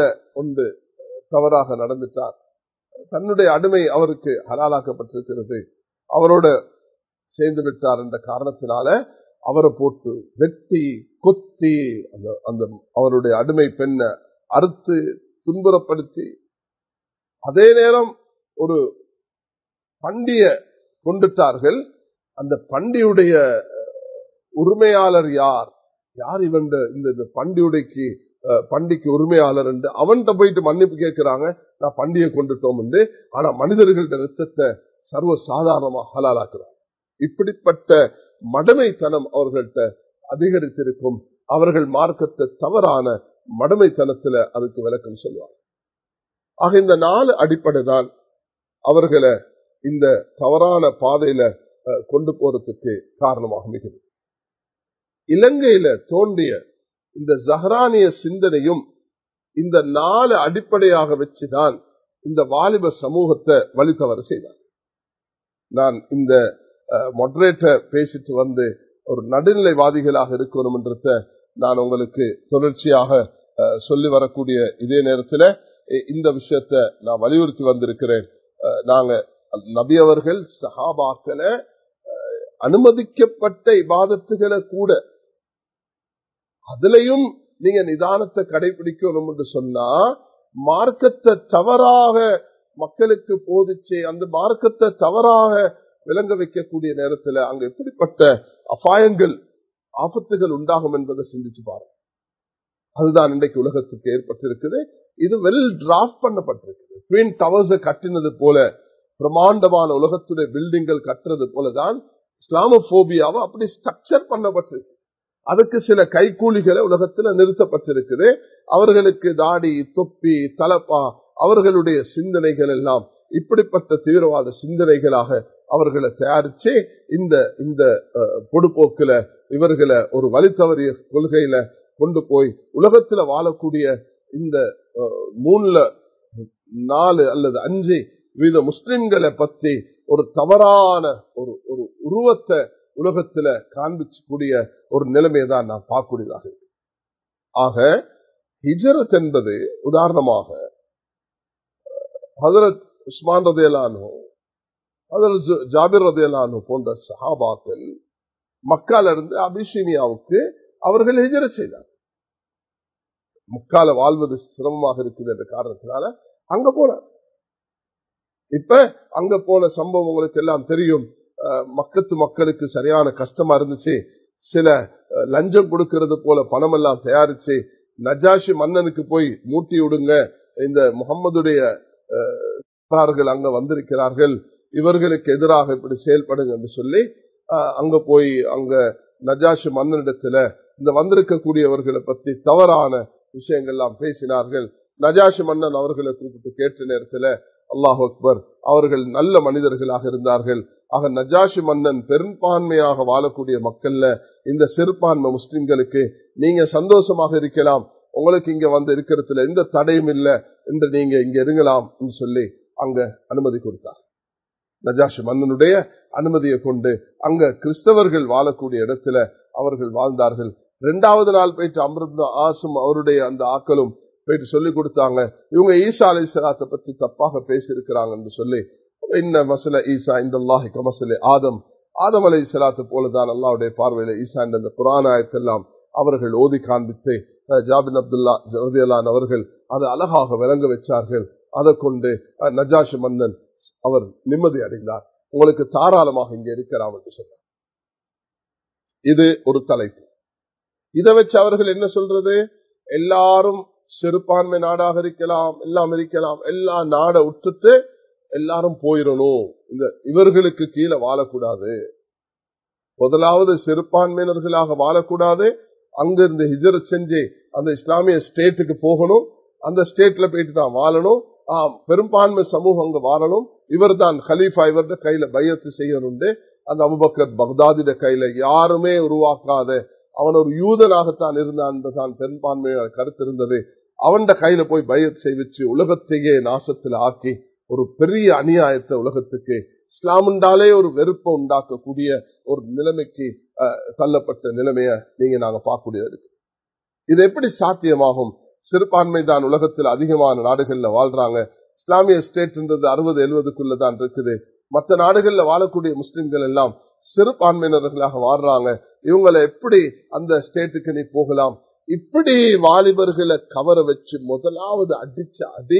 தவறாக நடந்துட்டார், தன்னுடைய அடிமை அவருக்கு ஹலாலாக்கப்பட்டிருக்கிறது, அவரோட சேர்ந்து விட்டார் என்ற காரணத்தினால அவரை போட்டு வெட்டி கொத்தி அந்த அவருடைய அடிமை பெண்ணை அறுத்து துன்புறப்படுத்தி, அதே நேரம் ஒரு பண்டிய கொண்டுட்டார்கள். அந்த பண்டியுடைய உரிமையாளர் யார், யார் இவன் இந்த பண்டிக்கு உரிமையாளர் என்று அவன்கிட்ட போயிட்டு மன்னிப்பு கேட்கிறாங்க. நான் பண்டிகை கொண்டுட்டோம் என்று. ஆனா மனிதர்கள ரத்தத்தை சர்வ சாதாரணமா ஹலாலாக்குறாங்க. இப்படிப்பட்ட மடமைத்தனம் அவர்கள்ட்ட அதிகரித்திருக்கும். அவர்கள் மார்க்கத்தை தவறான மடமைத்தனத்துல அதுக்கு விளக்கம் சொல்லுவாங்க. ஆக இந்த 4 அடிப்படை தான் அவர்களை இந்த தவறான பாதையில கொண்டு போறதுக்கு காரணமாக அமைகிறது. இலங்கையில தோன்றிய இந்த ஜஹரானிய சிந்தனையும் இந்த 4 அடிப்படையாக வச்சுதான் இந்த வாலிப சமூகத்தை வழித்தவறு செய்தார். நான் இந்த மொடரேட்டர் பேசிட்டு வந்து ஒரு நடுநிலைவாதிகளாக இருக்கணும் என்றத நான் உங்களுக்கு தொடர்ச்சியாக சொல்லி வரக்கூடிய இதே நேரத்தில் இந்த விஷயத்தை நான் வலியுறுத்தி வந்திருக்கிறேன். நாங்க நபி அவர்கள் சஹாபாக்களை அனுமதிக்கப்பட்ட இபாதத்துகளை கூட அதுலயும் நீங்க நிதானத்தை கடைபிடிக்கணும் என்று சொன்னா, மார்க்கத்தை தவறாக மக்களுக்கு போதிச்சு அந்த மார்க்கத்தை தவறாக விளங்க வைக்கக்கூடிய நேரத்தில் அங்க எப்படிப்பட்ட அபாயங்கள் ஆபத்துகள் உண்டாகும் என்பதை சிந்திச்சு பாருங்க. அதுதான் இன்றைக்கு உலகத்துக்கு ஏற்பட்டிருக்குது. இது வெல் டிராஃப்ட் பண்ணப்பட்டிருக்குது. ட்வின் டவர்ஸ் கட்டினது போல பிரமாண்டமான உலகத்துடைய பில்டிங்கள் கட்டுறது போலதான் இஸ்லாமோபியாவை அப்படி ஸ்ட்ரக்சர் பண்ணப்பட்டிருக்கு. அதுக்கு சில கைகூலிகளை உலகத்தில் நிறுத்தப்பட்டிருக்குது. அவர்களுக்கு தாடி, தொப்பி, தலப்பா, அவர்களுடைய சிந்தனைகள் எல்லாம் இப்படிப்பட்ட தீவிரவாத சிந்தனைகளாக அவர்களை தயாரிச்சு இந்த பொடுப்போக்கில இவர்களை ஒரு வழித்தவறிய கொள்கையில கொண்டு போய் உலகத்துல வாழக்கூடிய இந்த 3-4 அல்லது 5% முஸ்லிம்களை பற்றி ஒரு தவறான ஒரு உருவத்தை உலகத்துல காண்பிக்கக்கூடிய ஒரு நிலைமையை தான் நான் பார்க்கக்கூடியதாக இருக்கு. ஆக ஹிஜ்ரத் என்பது உதாரணமாக ஹஜ்ரத் உஸ்மான் ரலியல்லாஹு அன்ஹு, ஹஜ்ரத் ஜாபிர் ரலியல்லாஹு அன்ஹு போன்ற சஹாபாக்கள் மக்கால இருந்து அபிஷீனியாவுக்கு அவர்கள் ஹிஜ்ரத் செய்தார். மக்கால வாழ்வது சிரமமாக இருக்குது என்ற காரணத்தினால அங்க போனார். இப்ப அங்க போன சம்பவம் உங்களுக்கு எல்லாம் தெரியும். மக்கத்து மக்களுக்கு சரியான கஷ்டமா இருந்துச்சு. சில லஞ்சம் கொடுக்கிறது போல பணம் எல்லாம் தயாரிச்சு நஜாஷி மன்னனுக்கு போய் மூட்டி விடுங்க, இந்த முகம்மதுடைய அங்க வந்திருக்கிறார்கள், இவர்களுக்கு எதிராக இப்படி செயல்படுங்க என்று சொல்லி அங்க போய் அங்க நஜாஷி மன்னனிடத்துல இந்த வந்திருக்கக்கூடியவர்களை பற்றி தவறான விஷயங்கள்லாம் பேசினார்கள். நஜாஷி மன்னன் அவர்களை கூப்பிட்டு கேட்ட நேரத்தில் அல்லாஹ் அக்பர், அவர்கள் நல்ல மனிதர்களாக இருந்தார்கள். ஆக நஜாஷி மன்னன் பெரும்பான்மையாக வாழக்கூடிய மக்கள்ல இந்த சிறுபான்மை முஸ்லிம்களுக்கு நீங்க சந்தோஷமாக இருக்கலாம், உங்களுக்கு இங்க வந்து இருக்கிறதுல எந்த தடையும் இல்லை என்று நீங்க இங்க இருங்கலாம் என்று சொல்லி அங்க அனுமதி கொடுத்தார். நஜாஷி மன்னனுடைய அனுமதியை கொண்டு அங்க கிறிஸ்தவர்கள் வாழக்கூடிய இடத்துல அவர்கள் வாழ்ந்தார்கள். 2வது நாள் போயிட்டு அம்ர் இப்னு ஆஸும் அவருடைய அந்த ஆக்களும் போயிட்டு சொல்லி கொடுத்தாங்க, இவங்க ஈசா அலைஹிஸ்ஸலாத்தை பற்றி தப்பாக பேசியிருக்கிறாங்க என்று சொல்லி, இன்ன மசல ஈசா இந்தல்லாஹி கமஸலி ஆதம் அலைஹிஸ்ஸலாத்து போலதான் அல்லாஹ்வுடைய பார்வையில ஈசா என்ற குர்ஆன் ஆயத்தெல்லாம் அவர்கள் ஓதி காண்பித்து ஜாபிர் அப்துல்லா ரலியல்லாஹு அன்ஹு அவர்கள் அதை அழகாக விளங்க வச்சார்கள். அதை கொண்டு நஜாஷி மன்னன் அவர் நிம்மதி அடைந்தார். உங்களுக்கு தாராளமாக இங்க இருக்கலாம் என்று சொன்னார். இது ஒரு தலைப்பு. இதை வச்சு அவர்கள் என்ன சொல்றது, எல்லாரும் சிறுபான்மை நாடாக இருக்கலாம், எல்லாம் இருக்கலாம், எல்லா நாடை விட்டுட்டு எல்லாரும் போயிடணும், இந்த இவர்களுக்கு கீழே வாழக்கூடாது, முதலாவது சிறுபான்மையினர்களாக வாழக்கூடாது, அங்கிருந்து ஹிஜ்ரத் செஞ்சு அந்த இஸ்லாமிய ஸ்டேட்டுக்கு போகணும், அந்த ஸ்டேட்ல போயிட்டு தான் வாழணும், பெரும்பான்மை சமூகம் அங்க வாழணும், இவர் தான் கலீஃபா, இவருடைய கையில பையத்து செய்யணும். அந்த அபூபக்கர் பக்தாதிட கையில யாருமே உருவாக்காத, அவன் ஒரு யூதனாகத்தான் இருந்தான் தான் பெரும்பான்மையான கருத்து இருந்தது, அவன் கையில போய் பையத் செய்விச்சு உலகத்தையே நாசத்தில் ஆக்கி ஒரு பெரிய அநியாயத்தை உலகத்துக்கு, இஸ்லாமுண்டாலே ஒரு வெறுப்பை உண்டாக்கக்கூடிய ஒரு நிலைமைக்கு தள்ளப்பட்ட நிலைமைய நாங்க பார்க்கக்கூடியது. இது எப்படி சாத்தியமாகும்? சிறுபான்மை தான் உலகத்தில் அதிகமான நாடுகள்ல வாழ்றாங்க. இஸ்லாமிய ஸ்டேட் 60-70 தான் இருக்குது. மற்ற நாடுகள்ல வாழக்கூடிய முஸ்லிம்கள் எல்லாம் சிறுபான்மையினர்களாக வாழ்றாங்க. இவங்களை எப்படி அந்த ஸ்டேட்டுக்கு நீ போகலாம்? இப்படி வாலிபர்களை கவர வச்சு முதலாவது அடிச்ச அடி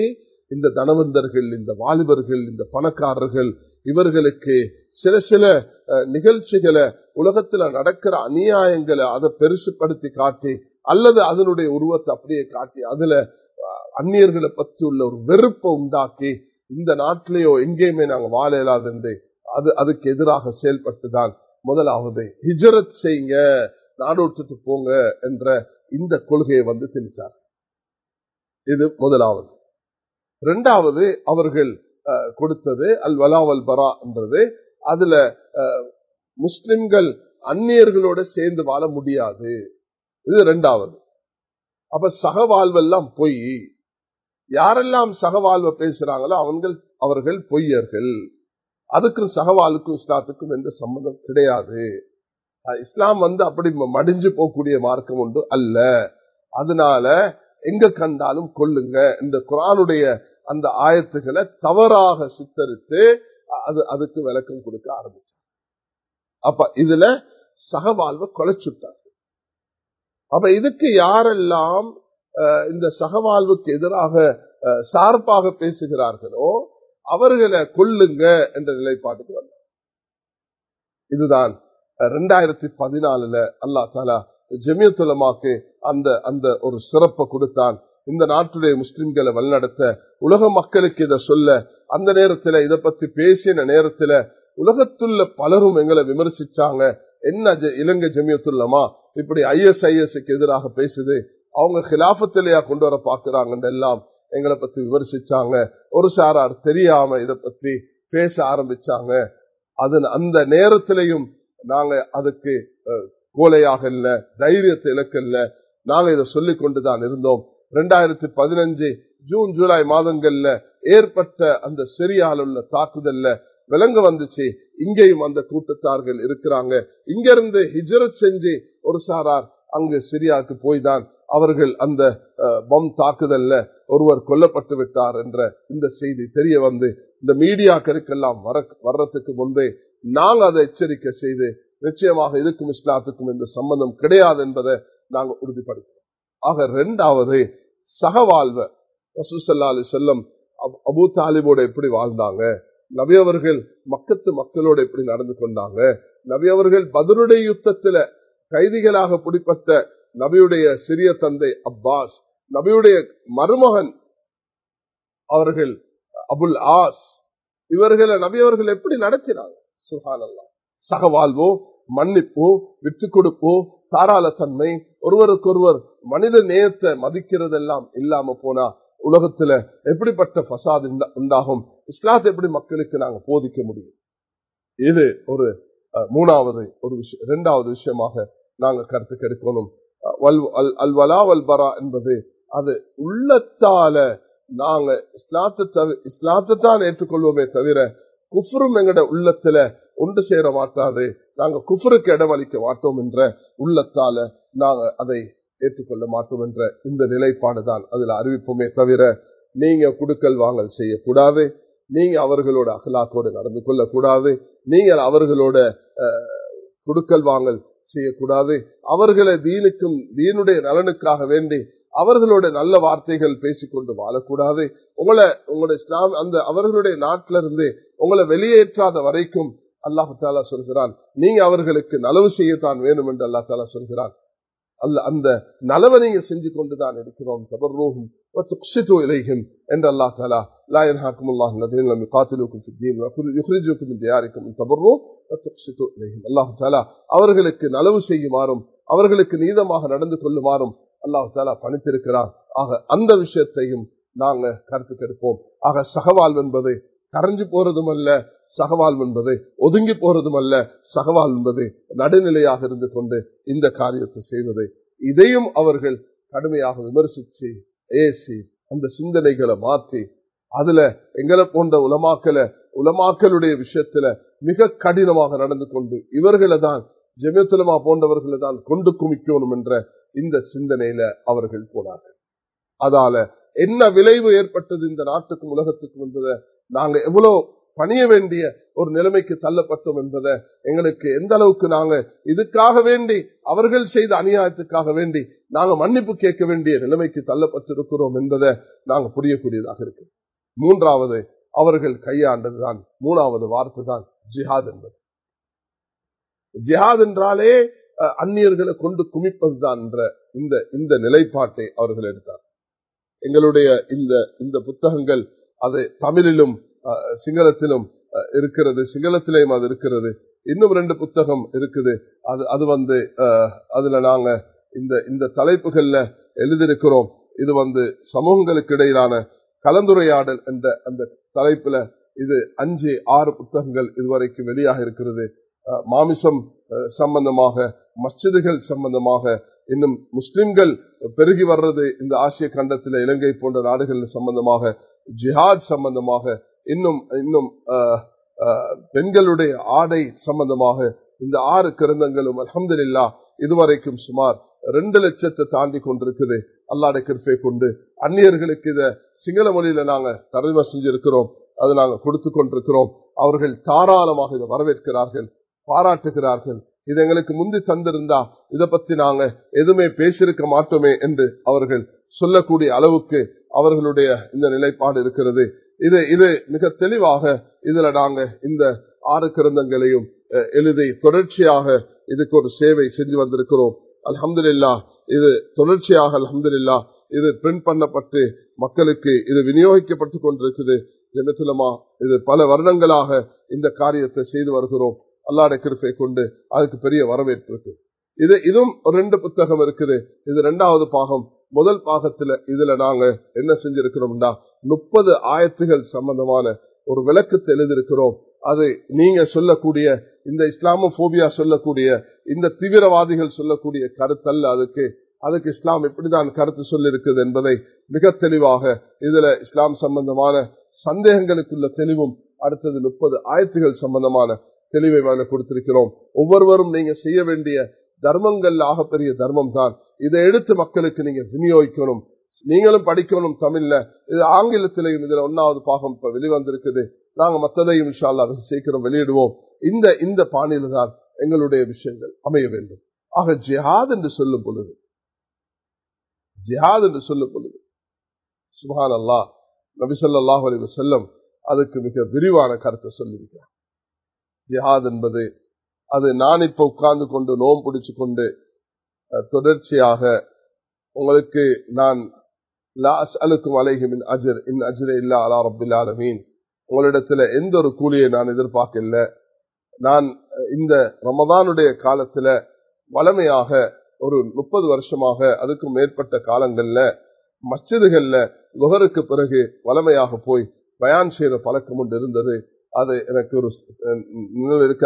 இந்த தனவந்தர்கள், இந்த வாலிபர்கள், இந்த பணக்காரர்கள் இவர்களுக்கு சில நிகழ்ச்சிகளை, உலகத்துல நடக்கிற அநியாயங்களை அதை பெருசுப்படுத்தி காட்டி அல்லது அதனுடைய உருவத்தை அப்படியே காட்டி அதுல அந்நியர்களை பற்றி உள்ள ஒரு வெறுப்பை உண்டாக்கி இந்த நாட்டிலேயோ எங்கேயுமே நாங்க வாழ இயலாது அதுக்கு எதிராக செயல்பட்டுதான் முதலாவது ஹிஜ்ரத் செய்யுங்க, நாடு விட்டுட்டு போங்க என்ற இந்த கொள்கையை திணிச்சார். இது முதலாவது. இரண்டாவது அவர்கள் கொடுத்தது அல் வலா வல் பரா என்றது. அதுல முஸ்லிம்கள் அந்நியர்களோட சேர்ந்து வாழ முடியாது. இது இரண்டாவது. அப்ப சகவாழ்வெல்லாம் பொய். யாரெல்லாம் சகவாழ்வ பேசுறாங்களோ அவர்கள் பொய்யர்கள். அதுக்கும் சகவாழ்வுக்கும் இஸ்லாத்துக்கும் எந்த சம்பந்தம் கிடையாது. இஸ்லாம் அப்படி மடிஞ்சு போகக்கூடிய மார்க்கம் உண்டு அல்ல. அதனால எங்க கண்டாலும் கொல்லுங்க இந்த குர்ஆனுடைய அந்த ஆயத்துக்களை தவறாக சித்தரித்து அதுக்கு விளக்கம் கொடுக்க ஆரம்பிச்சார். அப்ப இதுல சகவாழ்வை கொலைச்சுட்டார். அப்ப இதுக்கு யாரெல்லாம் இந்த சகவாழ்வுக்கு எதிராக சார்பாக பேசுகிறார்களோ அவர்களை கொல்லுங்க என்ற நிலைப்பாட்டுக்கு வந்தார். இதுதான் 2014 அல்லாஹ் தஆலா ஜமியத்துல் உலமாக்கு அந்த ஒரு சிறப்பை கொடுத்தான். இந்த நாட்டுடைய முஸ்லிம்களை வழிநடத்த, உலக மக்களுக்கு இதை சொல்ல, அந்த நேரத்தில் இதை பத்தி பேசின நேரத்தில் உலகத்துள்ள பலரும் எங்களை விமர்சிச்சாங்க. என்ன இலங்கை ஜமியத்துல் உலமா இப்படி ISISக்கு எதிராக பேசுது, அவங்க கிலாபத்திலேயா கொண்டு வர பாக்குறாங்க எல்லாம் எங்களை பத்தி விமர்சிச்சாங்க. ஒரு சாரார் தெரியாம இதை பத்தி பேச ஆரம்பிச்சாங்க. அந்த நேரத்திலையும் நாங்க அதுக்கு கோலையாக இல்ல, தைரியத்தை இழக்கல்ல, நாங்க இதை சொல்லிக் கொண்டுதான் இருந்தோம். 2015 ஜூன் ஜூலை மாதங்கள்ல ஏற்பட்ட அந்த சிரியாவில் உள்ள தாக்குதல்ல விலங்கு வந்துச்சு. இங்கேயும் அந்த கூட்டத்தார்கள் இருக்கிறாங்க. இங்கிருந்து ஹிஜ்ரத் செஞ்சு ஒரு சாரார் அங்கு சிரியாவுக்கு போய்தான் அவர்கள் அந்த பம் தாக்குதல்ல ஒருவர் கொல்லப்பட்டு விட்டார் என்ற இந்த செய்தி தெரிய இந்த மீடியாக்களுக்கெல்லாம் வர்றதுக்கு முன்பே நாங்கள் அதை எச்சரிக்கை செய்து நிச்சயமாக இதுக்கும் இஸ்லாத்துக்கும் எந்த சம்பந்தம் கிடையாது என்பதை நாங்கள் உறுதிப்படுத்தோம். ஆக இரண்டாவது சகவாழ்வ ரசூல் ஸல்லல்லாஹு அலைஹி வஸல்லம் அபூ தாலிபோட எப்படி வாழ்ந்தாங்க, நபி அவர்கள் மக்கத்து மக்களோட எப்படி நடந்து கொண்டாங்க, நபி அவர்கள் பத்ருடைய யுத்தத்துல கைதிகளாக பிடிப்பட்ட நபியுடைய சிறிய தந்தை அப்பாஸ், நபியுடைய மருமகன் அவர்கள் அபுல் ஆஸ், இவர்களை நபி அவர்கள் எப்படி நடத்தினாங்க. சுப்ஹானல்லாஹ். சகவாழ்வோ, மன்னிப்போ, விட்டு கொடுப்போ, தாராளத்தன்மை, ஒருவருக்கொருவர் மனித நேயத்தை மதிக்கிறதெல்லாம் இல்லாம போனா உலகத்துல எப்படிப்பட்ட ஃபசாத் உண்டாகும், இஸ்லாத்தை எப்படி மக்களுக்கு நாங்க போதிக்க முடியும். இது ஒரு மூணாவது ஒரு விஷயம். இரண்டாவது விஷயமாக நாங்க கருத்துக்கு எடுக்கணும். அல் வலா வல் பரா என்பது அது உள்ளத்தால நாங்க இஸ்லாத்தை தான் ஏற்றுக்கொள்வோமே தவிர குஃப்ரும் எங்கட உள்ளத்துல ஒன்று சேர மாட்டாது, நாங்க குஃப்ருக்கு இடமளிக்க மாட்டோம் என்ற உள்ளத்தால நாங்க அதை ஏற்றுக்கொள்ள மாட்டோம் என்ற இந்த நிலைப்பாடுதான் அதுல அறிவிப்போமே தவிர நீங்க குடுக்கல் வாங்கல் செய்யக்கூடாது, நீங்க அவர்களோட அகலாக்கோடு நடந்து கொள்ளக்கூடாது, நீங்கள் அவர்களோட குடுக்கல் வாங்கல் செய்யக்கூடாது, அவர்களை தீனுக்கும் தீனுடைய நலனுக்காக வேண்டி அவர்களோட நல்ல வார்த்தைகள் பேசிக்கொண்டு வாழக்கூடாது. உங்களோட இஸ்லாம் அந்த அவர்களுடைய நாட்டிலிருந்து உங்களை வெளியேற்றாத வரைக்கும் அல்லாஹ் தஆலா சொல்கிறான், நீங்க அவர்களுக்கு நலவு செய்யத்தான் வேணும் என்று அல்லாஹ் தஆலா சொல்கிறான். அந்த நலவை நீங்க செஞ்சு கொண்டுதான் இருக்கிறோம். தபர்ரூஹும் வதுக்ஸிது இலைஹிம் என்ற அல்லாஹ் தஆலா லா யன்ஹாகுமுல்லாஹு அல்லதீன லம் யுகாத்திலூக்கும் ஃபித்தீன் வயுக்ரிஜூக்கும் மின் தியாரிக்கும் தபர்ரூ வதுக்ஸிது இலைஹிம். அல்லாஹ் தஆலா அவர்களுக்கு நலவு செய்யுமாறும் அவர்களுக்கு நீதமாக நடந்து கொள்ளுமாறும் அல்லாஹ் தஆலா பணித்திருக்கிறார். ஆக அந்த விஷயத்தையும் நாங்க கருத்துக்கு எடுப்போம். ஆக சகவாழ்வு என்பது கரைஞ்சு போறதும் அல்ல, சகவாழ்வு என்பது ஒதுங்கி போறதும் அல்ல, சகவாழ்வு என்பது நடுநிலையாக இருந்து கொண்டு இந்த காரியத்தை செய்வது. இதையும் அவர்கள் கடுமையாக விமர்சிச்சு ஏசி அந்த சிந்தனைகளை மாற்றி அதுல எங்களை போன்ற உலமாக்களுடைய விஷயத்துல மிக கடினமாக நடந்து கொண்டு இவர்களை தான் ஜமியத்துல் உலமா போன்றவர்களை தான் கொண்டு குமிக்கணும் என்ற இந்த சிந்தனையில அவர்கள் போனார்கள். அதால என்ன விளைவு ஏற்பட்டது இந்த நாட்டுக்கும் உலகத்துக்கும் என்பதை நாங்க எவ்வளவு பணிய வேண்டிய ஒரு நிலைமைக்கு தள்ளப்பட்டோம் என்பதை எங்களுக்கு எந்த அளவுக்கு நாங்க இதுக்காக வேண்டி அவர்கள் செய்த அநியாயத்துக்காக வேண்டி நாங்க மன்னிப்பு கேட்க வேண்டிய நிலைமைக்கு தள்ளப்பட்டிருக்கிறோம் என்பதை நாங்க புரியக்கூடியதாக இருக்கு. மூன்றாவது அவர்கள் கையாண்டதுதான் மூணாவது வார்த்தை தான் ஜிஹாத் என்பது. ஜிஹாத் என்றாலே அந்நியர்களை கொண்டு குமிப்பதுதான் என்ற இந்த நிலைப்பாட்டை அவர்கள் எடுத்தார். எங்களுடைய இந்த புத்தகங்கள் அது தமிழிலும் சிங்களத்திலும் இருக்கிறது. சிங்களத்திலேயும் அது இருக்கிறது. இன்னும் 2 புத்தகம் இருக்குது. அது அதுல நாங்க இந்த தலைப்புகள்ல எழுதியிருக்கிறோம். இது சமூகங்களுக்கு இடையிலான கலந்துரையாடல் என்ற அந்த தலைப்புல இது 5-6 புத்தகங்கள் இதுவரைக்கும் வெளியாக இருக்கிறது. மாமிசம் சம்பந்தமாக, மஸ்ஜிதுகள் சம்பந்தமாக, இன்னும் முஸ்லிம்கள் பெருகி வர்றது இந்த ஆசிய கண்டத்தில் இலங்கை போன்ற நாடுகள் சம்பந்தமாக, ஜிஹாத் சம்பந்தமாக, இன்னும் பெண்களுடைய ஆடை சம்பந்தமாக இந்த 6 கிரந்தங்களும் அல்ஹம்துலில்லாஹ் இதுவரைக்கும் சுமார் 2 லட்சத்தை தாண்டி கொண்டிருக்குது. அல்லாஹ்வுடைய கிருபை கொண்டு அந்நியர்களுக்கு இத சிங்கள மொழியில நாங்க தர்ஜுமா செஞ்சிருக்கிறோம். அது நாங்க கொடுத்து கொண்டிருக்கிறோம். அவர்கள் தாராளமாக இதை வரவேற்கிறார்கள், பாராட்டுகிறார்கள். இது எங்களுக்கு முந்தி தந்திருந்தா இதை பத்தி நாங்க எதுவுமே பேசியிருக்க மாட்டோமே என்று அவர்கள் சொல்லக்கூடிய அளவுக்கு அவர்களுடைய இந்த நிலைப்பாடு இருக்கிறது. இது மிக தெளிவாக இதுல நாங்க இந்த 6 கிரந்தங்களையும் எழுதி தொடர்ச்சியாக இதுக்கு ஒரு சேவை செஞ்சு வந்திருக்கிறோம். அல்ஹம்துலில்லாஹ் இது தொடர்ச்சியாக அல்ஹம்துலில்லாஹ் இது பிரிண்ட் பண்ணப்பட்டு மக்களுக்கு இது விநியோகிக்கப்பட்டு கொண்டிருக்குது. ஜன்னத்துலமா இது பல வருடங்களாக இந்த காரியத்தை செய்து வருகிறோம். அல்லாஹ்வுடைய கிருபை கொண்டு அதுக்கு பெரிய வரவேற்பு இருக்கு. இதுவும் 2 புத்தகம் இருக்குது. இது 2வது பாகம். முதல் பாகத்துல இதுல நாங்க என்ன செஞ்சிருக்கிறோம்னா 30 ஆயத்துகள் சம்பந்தமான ஒரு விளக்கத்தை எழுதியிருக்கிறோம். அது நீங்க சொல்லக்கூடிய இந்த இஸ்லாமோபியா சொல்லக்கூடிய இந்த தீவிரவாதிகள் சொல்லக்கூடிய கருத்தல்ல. அதுக்கு இஸ்லாம் எப்படிதான் கருத்து சொல்லி இருக்குது என்பதை மிக தெளிவாக இதுல இஸ்லாம் சம்பந்தமான சந்தேகங்களுக்குள்ள தெளிவும் அடுத்தது 30 ஆயத்துகள் சம்பந்தமான தெளிவை கொடுத்திருக்கிறோம். ஒவ்வொருவரும் நீங்க செய்ய வேண்டிய தர்மங்கள் ஆகப்பெரிய தர்மம் தான். இதை எடுத்து மக்களுக்கு நீங்க விநியோகிக்கணும். நீங்களும் படிக்கணும் தமிழ்ல. இது ஆங்கிலத்திலையும் இதுல 1வது பாகம் இப்ப வெளிவந்திருக்குது. நாங்க மற்றதையும் இன்ஷா அல்லாஹ் சீக்கிரம் வெளியிடுவோம். இந்த பாணியில தான் எங்களுடைய விஷயங்கள் அமைய வேண்டும். ஆக ஜிஹாத் என்று சொல்லும் பொழுது சுப்ஹானல்லாஹ் நபி ஸல்லல்லாஹு அலைஹி வஸல்லம் அதுக்கு மிக விரிவான கருத்தை சொல்லியிருக்கிறார். ஜிஹாத் என்பது அது நான் இப்ப உட்கார்ந்து கொண்டு நோம்பு பிடிச்சு கொண்டு தொடர்ச்சியாக உங்களுக்கு நான் லா அஸ்அலுக்கும் அலைஹி மின் அஜ்ர் இன் அஜ்ரி இல்லா அலா ரப்பில் ஆலமீன், உங்களிடத்துல எந்த ஒரு கூலியை நான் எதிர்பார்க்கல. நான் இந்த ரமதானுடைய காலத்துல வளமையாக ஒரு 30 வருஷமாக அதுக்கும் மேற்பட்ட காலங்கள்ல மஸ்ஜிதுகள்ல லுஹருக்கு பிறகு வளமையாக போய் பயான் செய்யற பழக்கம் ஒன்று இருந்தது. அது எனக்கு ஒரு நினைவு இருக்கு.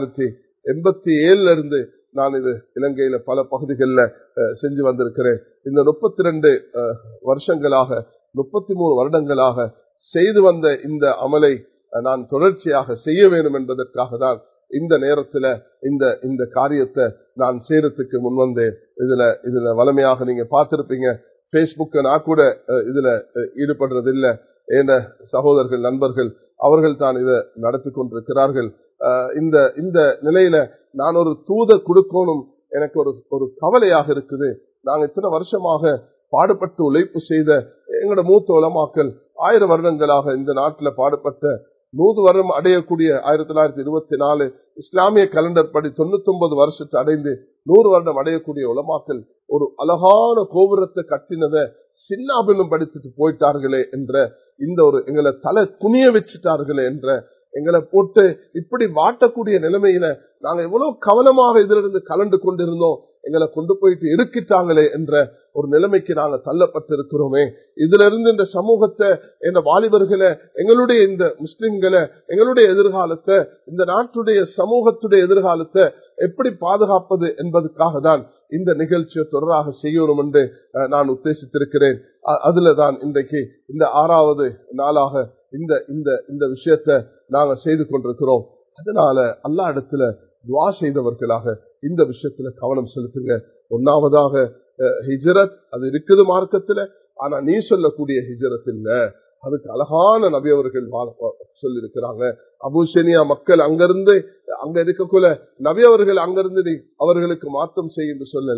1987 இருந்து நான் இது இலங்கையில பல பகுதிகளில் செஞ்சு வந்திருக்கிறேன். இந்த 32 வருஷங்களாக 33 வருடங்களாக செய்து வந்த இந்த அமலை நான் தொடர்ச்சியாக செய்ய வேண்டும் என்பதற்காக தான் இந்த நேரத்துல இந்த காரியத்தை நான் செய்யறதுக்கு முன்வந்தேன். இதுல வளமையாக நீங்க பார்த்திருப்பீங்க. பேஸ்புக்க நான் கூட இதுல ஈடுபடுறது இல்லை. என்ற சகோதரர்கள் நண்பர்கள் அவர்கள் தான் இதை நடத்தி கொண்டிருக்கிறார்கள். இந்த நிலையில நான் ஒரு தூத கொடுக்கணும் எனக்கு ஒரு கவலையாக இருக்குது. நாங்க இத்தனை வருஷமாக பாடுபட்டு உழைப்பு செய்த எங்களோட மூத்த உலமாக்கள் 1000 வருடங்களாக இந்த நாட்டில் பாடுபட்ட 100 வருடம் அடையக்கூடிய 1924 இஸ்லாமிய கலண்டர் படி 99 வருஷத்தை அடைந்து 100 வருடம் அடையக்கூடிய உலமாக்கள் ஒரு அழகான கோபுரத்தை கட்டினதை சின்னாபின்னும் படித்துட்டு போயிட்டார்களே என்ற இந்த ஒரு எங்களை தலை குனிய வச்சுட்டார்களே என்ற எங்களை போட்டு இப்படி வாட்டக்கூடிய நிலைமையில நாங்க எவ்வளவு கவனமாக இதிலிருந்து கலந்து கொண்டிருந்தோம், எங்களை கொண்டு போயிட்டு இருக்கிட்டாங்களே என்ற ஒரு நிலைமைக்கு நாங்க தள்ளப்பட்டிருக்கிறோமே. இதுல இருந்து இந்த சமூகத்தை, இந்த வாலிபர்களை, எங்களுடைய இந்த முஸ்லிம்களை, எங்களுடைய எதிர்காலத்தை, இந்த நாட்டுடைய சமூகத்துடைய எதிர்காலத்தை எப்படி பாதுகாப்பது என்பதற்காக தான் இந்த நிகழ்ச்சியை தொடராக செய்யணும் என்று நான் உத்தேசித்திருக்கிறேன். அதுலதான் இன்றைக்கு இந்த 6வது நாளாக இந்த விஷயத்தை நாங்க செய்து கொண்டிருக்கிறோம். அதனால அல்லாஹ் இடத்துல துஆ செய்தவர்களாக இந்த விஷயத்துல கவனம் செலுத்துங்க. 1வதாக ஹிஜ்ரத் அது இருக்குது மார்க்கத்துல. ஆனா நீ சொல்லக்கூடிய ஹிஜ்ரத் இல்ல, அதுக்கு அழகான நபி அவர்கள் சொல்லி இருக்கிறாங்க. அபூசனியா மக்கள் அங்கிருந்து அங்க இருக்கக்குள்ள நபி அவர்கள் அங்கிருந்து அவர்களுக்கு மாற்றம் செய்ய சொல்லல.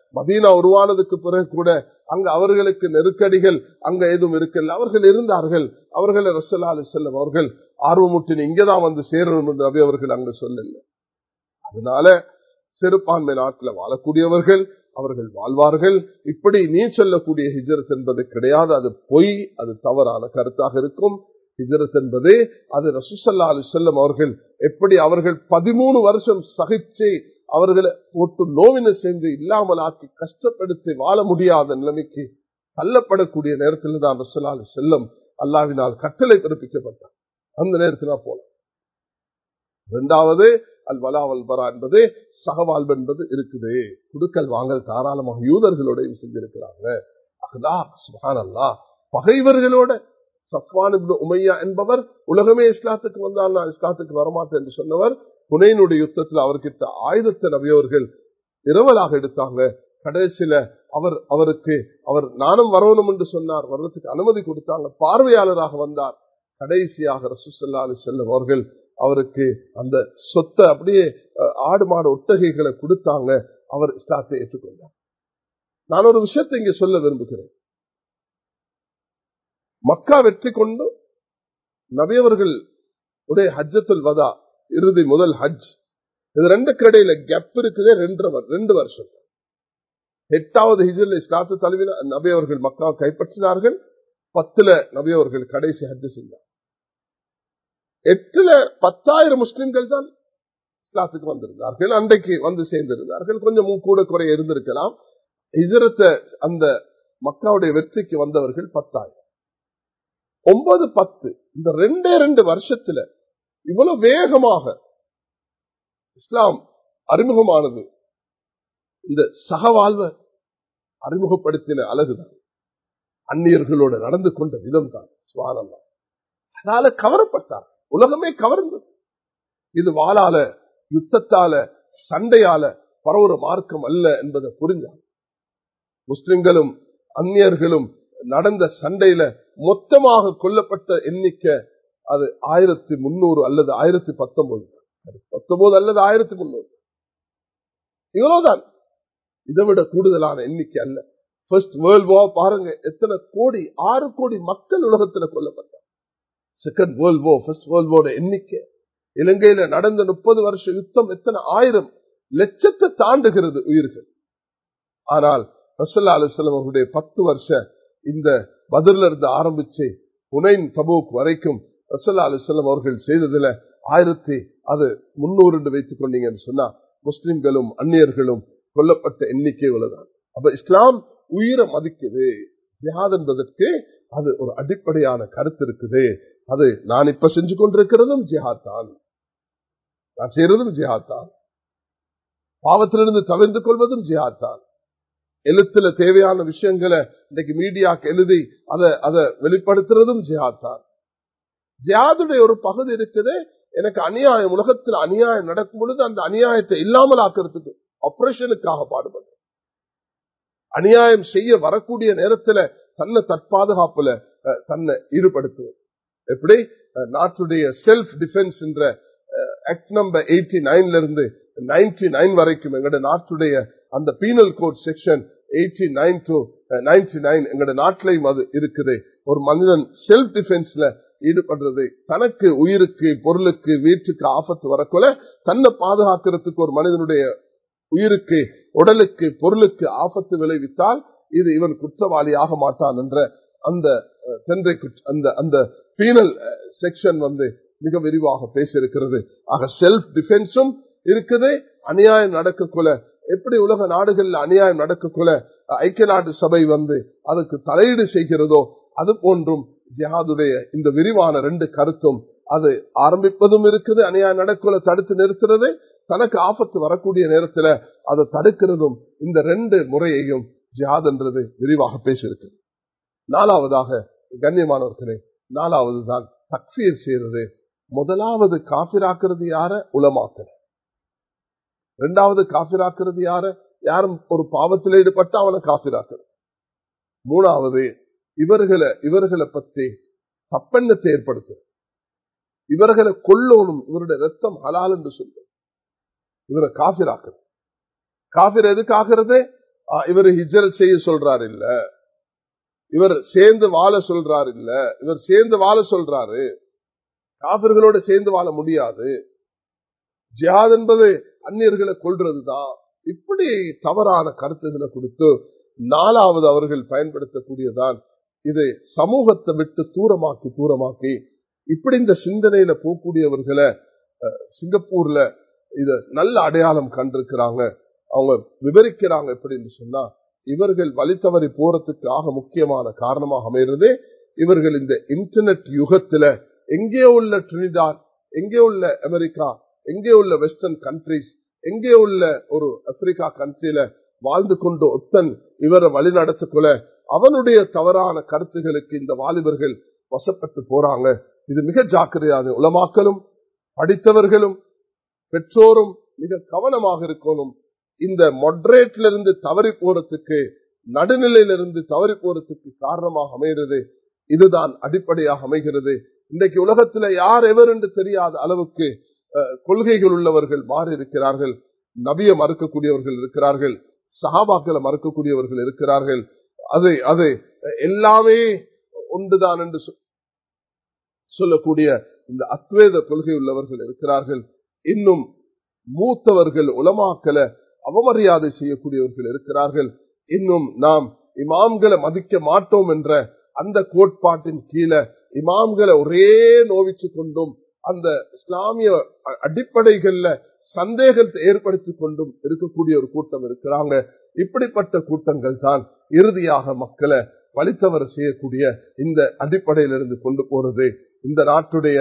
மதீனா உருவானதுக்கு பிறகு கூட அங்க அவர்களுக்கு நெருக்கடிகள் அங்க எதுவும் இருக்கல. அவர்கள் இருந்தார்கள். அவர்களை ரசூலுல்லாஹி அலைஹி வஸல்லம் அவர்கள் ஆர்வமூட்டி இங்கதான் வந்து சேரணும் என்று நபி அவர்கள் அங்க சொல்லல. அதனால சிறுபான்மை நாட்டில் வாழக்கூடியவர்கள் அவர்கள் வாழ்வார்கள். இப்படி நீ சொல்லக்கூடிய ஹிஜ்ரத் என்பது கிடையாது. அது பொய், அது தவறான கருத்தாக இருக்கும். ஹிஜ்ரத் என்பது அது ரசூலுல்லாஹி ஸல்லல்லாஹு அலைஹி வஸல்லம் அவர்கள் எப்படி அவர்கள் 13 வருஷம் சகிச்சு அவர்களை போட்டு நோவினை சென்று இல்லாமல் ஆக்கி கஷ்டப்படுத்தி வாழ முடியாத நிலைமைக்கு தள்ளப்படக்கூடிய நேரத்தில் தான் ரசூலுல்லாஹி அலைஹி வஸல்லம் அல்லாஹ்வினால் கட்டளை பிறப்பிக்கப்பட்டார். அந்த நேரத்தில் போல. இரண்டாவது அல் வலா வல் பரா என்பது சகவாழ்வு என்பது இருக்குது. குடுக்கல் வாங்கல் தாராளமாக யூதர்களோடையும் செஞ்சிருக்கிறாங்க. அஹ்லாக் சுப்ஹானல்லாஹ். பகைவர்களோட சஃப்வான் இப்னு உமையா என்பவர் உலகமே இஸ்லாத்துக்கு வந்தால் நான் இஸ்லாத்துக்கு வரமாட்டேன் என்று சொன்னவர். ஹுனைனுடைய யுத்தத்தில் அவர்கிட்ட ஆயுதத்தை நபியவர்கள் இரவலாக எடுத்தாங்க. கடைசியில அவர் நானும் வரணும் என்று சொன்னார். வர்றதுக்கு அனுமதி கொடுத்தாங்க. பார்வையாளராக வந்தார். கடைசியாக ரசூலுல்லாஹி அலைஹி வஸல்லம் அவர்கள் அவருக்கு அந்த சொத்தை அப்படியே ஆடு மாடு ஒட்டகைகளை கொடுத்தாங்க. அவர் இஸ்லாத்தை ஏற்றுக்கொண்டார். நான் ஒரு விஷயத்தை இங்கே சொல்ல விரும்புகிறேன். மக்கா வெற்றி கொண்டு நபியவர்கள் உடைய ஹஜ்ஜத்துல் வதா இறுதி முதல் ஹஜ், இது ரெண்டு கடையில கேப் இருக்குது. 2 வருஷம். 8வது ஹிஜ்ரில் இஸ்லாத்து தழுவின நபியவர்கள் மக்கா கைப்பற்றினார்கள். 10ல நபியவர்கள் கடைசி ஹஜ் செஞ்சார். 8ல 10,000 முஸ்லிம்கள் தான் இஸ்லாத்துக்கு வந்திருந்தார்கள். அன்றைக்கு வந்து சேர்ந்திருந்தார்கள். கொஞ்சம் கூட குறைய இருந்திருக்கலாம். ஹிஜ்ரத்தை அந்த மக்காவுடைய வெற்றிக்கு வந்தவர்கள் 10,000. 9, 10 இந்த 2 வருஷத்துல இவ்வளவு வேகமாக இஸ்லாம் அறிமுகமானது. இந்த சகவாழ்வை அறிமுகப்படுத்தின அழகுதான், அந்நியர்களோடு நடந்து கொண்ட விதம் தான். சுப்ஹானல்லாஹ். அதனால கவரப்பட்டார். உலகமே கவர்ந்தது. இது வாளால, யுத்தத்தால, சண்டையால பரவுற மார்க்கம் அல்ல என்பதை புரிஞ்சார். முஸ்லிம்களும் அந்நியர்களும் நடந்த சண்டையில மொத்தமாக கொல்லப்பட்ட எண்ணிக்கை அது 1300 அல்லது 1019 அல்லது 1300. இவ்வளவுதான். இதை விட கூடுதலான எண்ணிக்கை அல்ல. ஃபர்ஸ்ட் வேர்ல்ட் வார் பாருங்க, எத்தனை கோடி, 6 கோடி மக்கள் உலகத்தில் கொல்லப்பட்டார். Second world war, first world war எண்ணிக்கை இலங்கையில நடந்த 30 வருஷ யுத்தம் எத்தனை 1000 லட்சத்தை தாண்டுகிறது உயிர்கள். ஆனால் ரசூலுல்லாஹி அலைஹி வஸல்லம் அவருடைய 10 வருஷ இந்த பத்ர்ல இருந்து ஆரம்பிச்சு ஹுனைன் தபூக் வரைக்கும் ரசூலுல்லாஹி அலைஹி வஸல்லம் அவர்கள் செய்ததுல 1300 வைத்துக் கொண்டீங்கன்னு சொன்னா முஸ்லிம்களும் அந்நியர்களும் கொல்லப்பட்ட எண்ணிக்கை உள்ளதான். அப்ப இஸ்லாம் உயிரை மதிக்குது. ஜிஹாத் என்பதற்கு அது ஒரு அடிப்படையான கருத்து இருக்குது. அது நான் இப்ப செஞ்சு கொண்டிருக்கிறதும் ஜிஹாத் தான், நான் செய்யறதும் ஜிஹாத் தான், பாவத்திலிருந்து தவிர்த்து கொள்வதும் ஜிஹாத் தான். எழுத்துல தேவையான விஷயங்களை இன்னைக்கு மீடியாக்கு எழுதி அதை வெளிப்படுத்துறதும் ஜிஹாத் தான். ஜிஹாதுடைய ஒரு பகுதி இருக்குது. எனக்கு அநியாயம், உலகத்தில் அநியாயம் நடக்கும் பொழுது அந்த அநியாயத்தை இல்லாமல் ஆக்கிறதுக்கு ஆபரேஷனுக்காக பாடுபடும். அநியாயம் செய்ய வரக்கூடிய நேரத்தில் தன்னை தற்பாதுகாப்புல தன்னை ஈடுபடுத்துவது. எப்படி நாட்டுடைய செல்ஃப் டிஃபென்ஸ் என்ற ஆக்ட் நம்பர் 89 இருந்து 99 வரைக்கும் எங்களுடைய நாட்டுடைய அந்த பீனல் கோட் செக்ஷன் 89 to 99 எங்களுடைய நாட்டிலையும் அது இருக்குது. ஒரு மனிதன் செல்ஃப் டிஃபென்ஸ்ல ஈடுபடுறது, தனக்கு உயிருக்கு, பொருளுக்கு, வீட்டுக்கு ஆபத்து வரக்குள்ள தன்னை பாதுகாக்கிறதுக்கு ஒரு மனிதனுடைய உயிருக்கு, உடலுக்கு, பொருளுக்கு ஆபத்து விளைவித்தால் இது இவன் குற்றவாளி ஆக மாட்டான் என்ற அந்த அந்த பீனல் செக்ஷன் மிக விரிவாக பேசியிருக்கிறது. ஆக செல்ஃப் டிஃபென்ஸும் இருக்குது. அநியாயம் நடக்கக்குள்ள, எப்படி உலக நாடுகளில் அநியாயம் நடக்கக்குள்ள ஐக்கிய நாட்டு சபை அதுக்கு தலையீடு செய்கிறதோ அது போன்றும் ஜிஹாதுடைய இந்த விரிவான 2 கருத்தும் அது ஆரம்பிப்பதும் இருக்குது. அநியாயம் நடக்கக்குள்ள தடுத்து நிறுத்துறது, தனக்கு ஆபத்து வரக்கூடிய நேரத்தில் அதை தடுக்கிறதும், இந்த 2 முறையையும் ஜிஹாத் என்றது விரிவாக பேசியிருக்கு. 4வதாக கண்ணியமானவர்களே, 4வது தான் தக்ஃபீர் செய்யறது. முதலாவது காபிராக்குறது யார? உலமாக்கள். 2வது காபிராக்குறது யார? யாரும் ஒரு பாவத்தில் ஈடுபட்ட அவனை காபிராக்குறது. 3வது இவர்களை பற்றி தப்பெண்ணத்தை ஏற்படுத்து, இவர்களை கொல்லணும், இவருடைய ரத்தம் ஹலால் என்று சொல்லும், இவரை காபிராக்குறது. காபிர் எதுக்கு ஆகிறது? இவர் ஹிஜ்ரத் செய்ய சொல்றாரு இல்ல, இவர் சேர்ந்து வாழ சொல்றாரு இல்ல, இவர் சேர்ந்து வாழ சொல்றாரு. காபிர்களோட சேர்ந்து வாழ முடியாது. ஜிஹாத் என்பது அந்நியர்களை கொல்றதுதான். இப்படி தவறான கருத்துக்களை கொடுத்து 4வது அவர்கள் பயன்படுத்தக்கூடியதான் இது சமூகத்தை விட்டு தூரமாக்கி இப்படி இந்த சிந்தனையில போகக்கூடியவர்களை சிங்கப்பூர்ல இத நல்ல அடையாளம் கண்டிருக்கிறாங்க. அவங்க விவரிக்கிறாங்க எப்படின்னு சொன்னா, இவர்கள் வழி தவறி போறதுக்கு ஆக முக்கியமான காரணமாக அமைகிறது இவர்கள் இந்த இன்டர்நெட் யுகத்துல எங்கே உள்ள ட்ரினிடாட், எங்கே உள்ள அமெரிக்கா, எங்கே உள்ள வெஸ்டர்ன் கண்ட்ரிஸ், எங்கே உள்ள ஒரு ஆப்பிரிக்கா கண்ட்ரியில வாழ்ந்து கொண்டு ஒத்தன் இவரை வழி நடத்திக்கொள்ள அவனுடைய தவறான கருத்துகளுக்கு இந்த வாலிபர்கள் வசப்பட்டு போறாங்க. இது மிக ஜாக்கிரதையாக உலமாக்களும் படித்தவர்களும் பெற்றோரும் மிக கவனமாக இருக்கணும். இந்த மொடரேட்ல இருந்து தவறி போறதுக்கு, நடுநிலையிலிருந்து தவறி போறதுக்கு காரணமாக அமைகிறது இதுதான் அடிப்படையாக அமைகிறது. இன்றைக்கு உலகத்துல யார் எவர் என்று தெரியாத அளவுக்கு கொள்கைகள் உள்ளவர்கள் மாறி இருக்கிறார்கள். நபியை மறுக்கக்கூடியவர்கள் இருக்கிறார்கள், சஹாபாக்களை மறுக்கக்கூடியவர்கள் இருக்கிறார்கள். அது எல்லாமே ஒன்றுதான் என்று சொல்லக்கூடிய இந்த அத்வைத கொள்கை உள்ளவர்கள் இருக்கிறார்கள். இன்னும் மூத்தவர்கள் உலமாக்களை அவமரியாதை செய்யக்கூடியவர்கள் இருக்கிறார்கள். இன்னும் நாம் இமாம்களை மதிக்க மாட்டோம் என்ற அந்த கோட்பாட்டின் கீழே இமாம்களை ஒரே நோவிச்சு கொண்டும் அந்த இஸ்லாமிய அடிப்படைகள்ல சந்தேகத்தை ஏற்படுத்தி கொண்டும் இருக்கக்கூடிய ஒரு கூட்டம் இருக்கிறாங்க. இப்படிப்பட்ட கூட்டங்கள் தான் இறுதியாக மக்களை வழித்தவர செய்யக்கூடிய இந்த அடிப்படையிலிருந்து கொண்டு போறது. இந்த நாட்டுடைய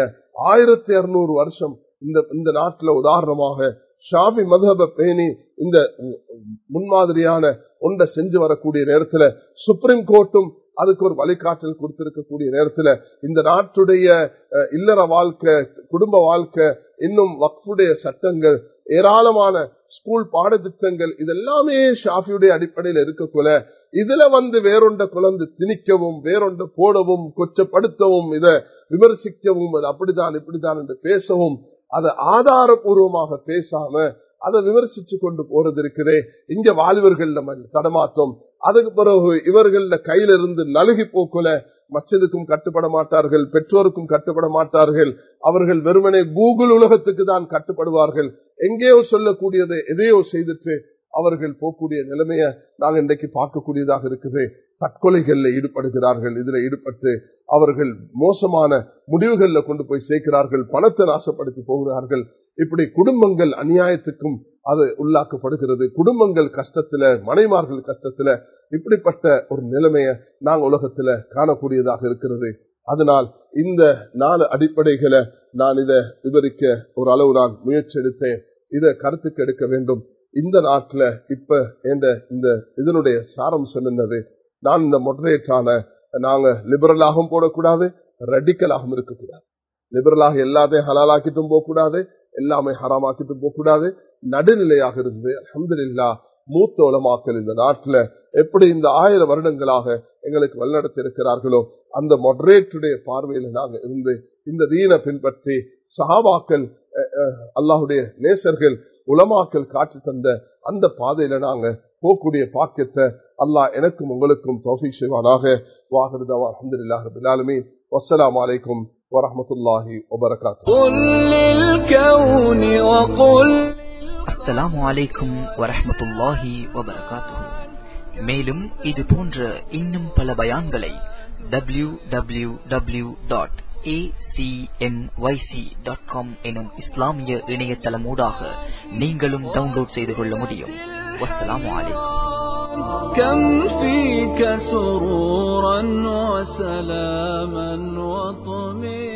1600 வருஷம் இந்த நாட்டுல உதாரணமாக ஷாஃபி மذஹப பேணி இந்த முன்மாதிரியான ஒன்றை செஞ்சு வரக்கூடிய நேரத்துல சுப்ரீம் கோர்ட்டும் அதுக்கு ஒரு வழிகாட்டல் கொடுத்திருக்கக்கூடிய நேரத்துல இந்த நாட்டுடைய இல்லற வாழ்க்கை, குடும்ப வாழ்க்கை, இன்னும் வக்ஃபுடைய சட்டங்கள், ஏராளமான ஸ்கூல் பாடத்திட்டங்கள் இதெல்லாமே ஷாஃபியுடைய அடிப்படையில் இருக்கக்குள்ள இதுல வேறொண்ட குழந்தை திணிக்கவும், வேறொண்ட போடவும், கொச்சப்படுத்தவும், இதை விமர்சிக்கவும், அது அப்படித்தான் இப்படித்தான் என்று பேசவும், அதை ஆதாரபூர்வமாக பேசாம அதை விமர்சிச்சு கொண்டு போறது இருக்கிறே. இங்க வாலிபர்கள் தடமாற்றம். அதுக்கு பிறகு இவர்கள கையிலிருந்து நலுகி போக்குல மஸ்ஜிதுக்கும் கட்டுப்பட மாட்டார்கள், பெற்றோருக்கும் கட்டுப்பட மாட்டார்கள். அவர்கள் வெறுமனே கூகுள் உலகத்துக்கு தான் கட்டுப்படுவார்கள். எங்கேயோ சொல்லக்கூடியதை எதையோ செய்துட்டு அவர்கள் போகக்கூடிய நிலைமைய நாங்கள் இன்றைக்கு பார்க்கக்கூடியதாக இருக்குது. தற்கொலைகள்ல ஈடுபடுகிறார்கள். இதுல ஈடுபட்டு அவர்கள் மோசமான முடிவுகள்ல கொண்டு போய் சேர்க்கிறார்கள், பணத்தை நாசப்படுத்தி போகிறார்கள். இப்படி குடும்பங்கள் அநியாயத்துக்கும் அது உள்ளாக்கப்படுகிறது. குடும்பங்கள் கஷ்டத்துல, மனைமார்கள் கஷ்டத்துல, இப்படிப்பட்ட ஒரு நிலைமையை நாங்கள் உலகத்துல காணக்கூடியதாக இருக்கிறது. அதனால் இந்த 4 அடிப்படைகளை நான் இதை விவரிக்க ஒரு அளவு நான் முயற்சி எடுத்தேன். இதை கருத்துக்கு எடுக்க வேண்டும். இந்த நாட்டுல இப்ப இந்த இதனுடைய சாரம்சம் என்னது? நான் இந்த மொடரேட்டான நாங்க லிபரலாகவும் போடக்கூடாது, ரெடிக்கலாகவும் இருக்கக்கூடாது. லிபரலாக எல்லாத்தையும் ஹலாலாக்கிட்டும் போகக்கூடாது, எல்லாமே ஹராமாக்கிட்டும் போகக்கூடாது. நடுநிலையாக இருந்து அல்ஹம்துலில்லாஹ் மூத்த உலமாக்கள் இந்த நாட்டுல எப்படி இந்த 1000 வருடங்களாக எங்களுக்கு வழிநடத்தி இருக்கிறார்களோ அந்த மொடரேட்டுடைய பார்வையில நாங்க இருந்து இந்த தீனை பின்பற்றி சஹாபாக்கள், அல்லாஹுடைய நேசர்கள், உலமாக்கள் காட்சி தந்த அந்த பாதையில நாங்க போகக்கூடிய பாக்கியத்தை அல்லாஹ் எனக்கும் உங்களுக்கும் தௌஃபீக் செய்வானாக. வாஹிரு தஅவானா அல்ஹம்துலில்லாஹி ரப்பில் ஆலமீன். வஸ்ஸலாமு அலைக்கும் வரஹ்மத்துல்லாஹி வபரகாத்துஹு. அஸ்ஸலாமு அலைக்கும் வரஹ்மத்துல்லாஹி வபரகாத்துஹு. மேலும் இது போன்ற இன்னும் பல பயான்களை www.acmyc.com எனும் இஸ்லாமிய இணையதளமூடாக நீங்களும் டவுன்லோட் செய்து கொள்ள முடியும். வஸ்ஸலாமு அலைக்கும். كم فيك سرورا وسلاما وطمئنا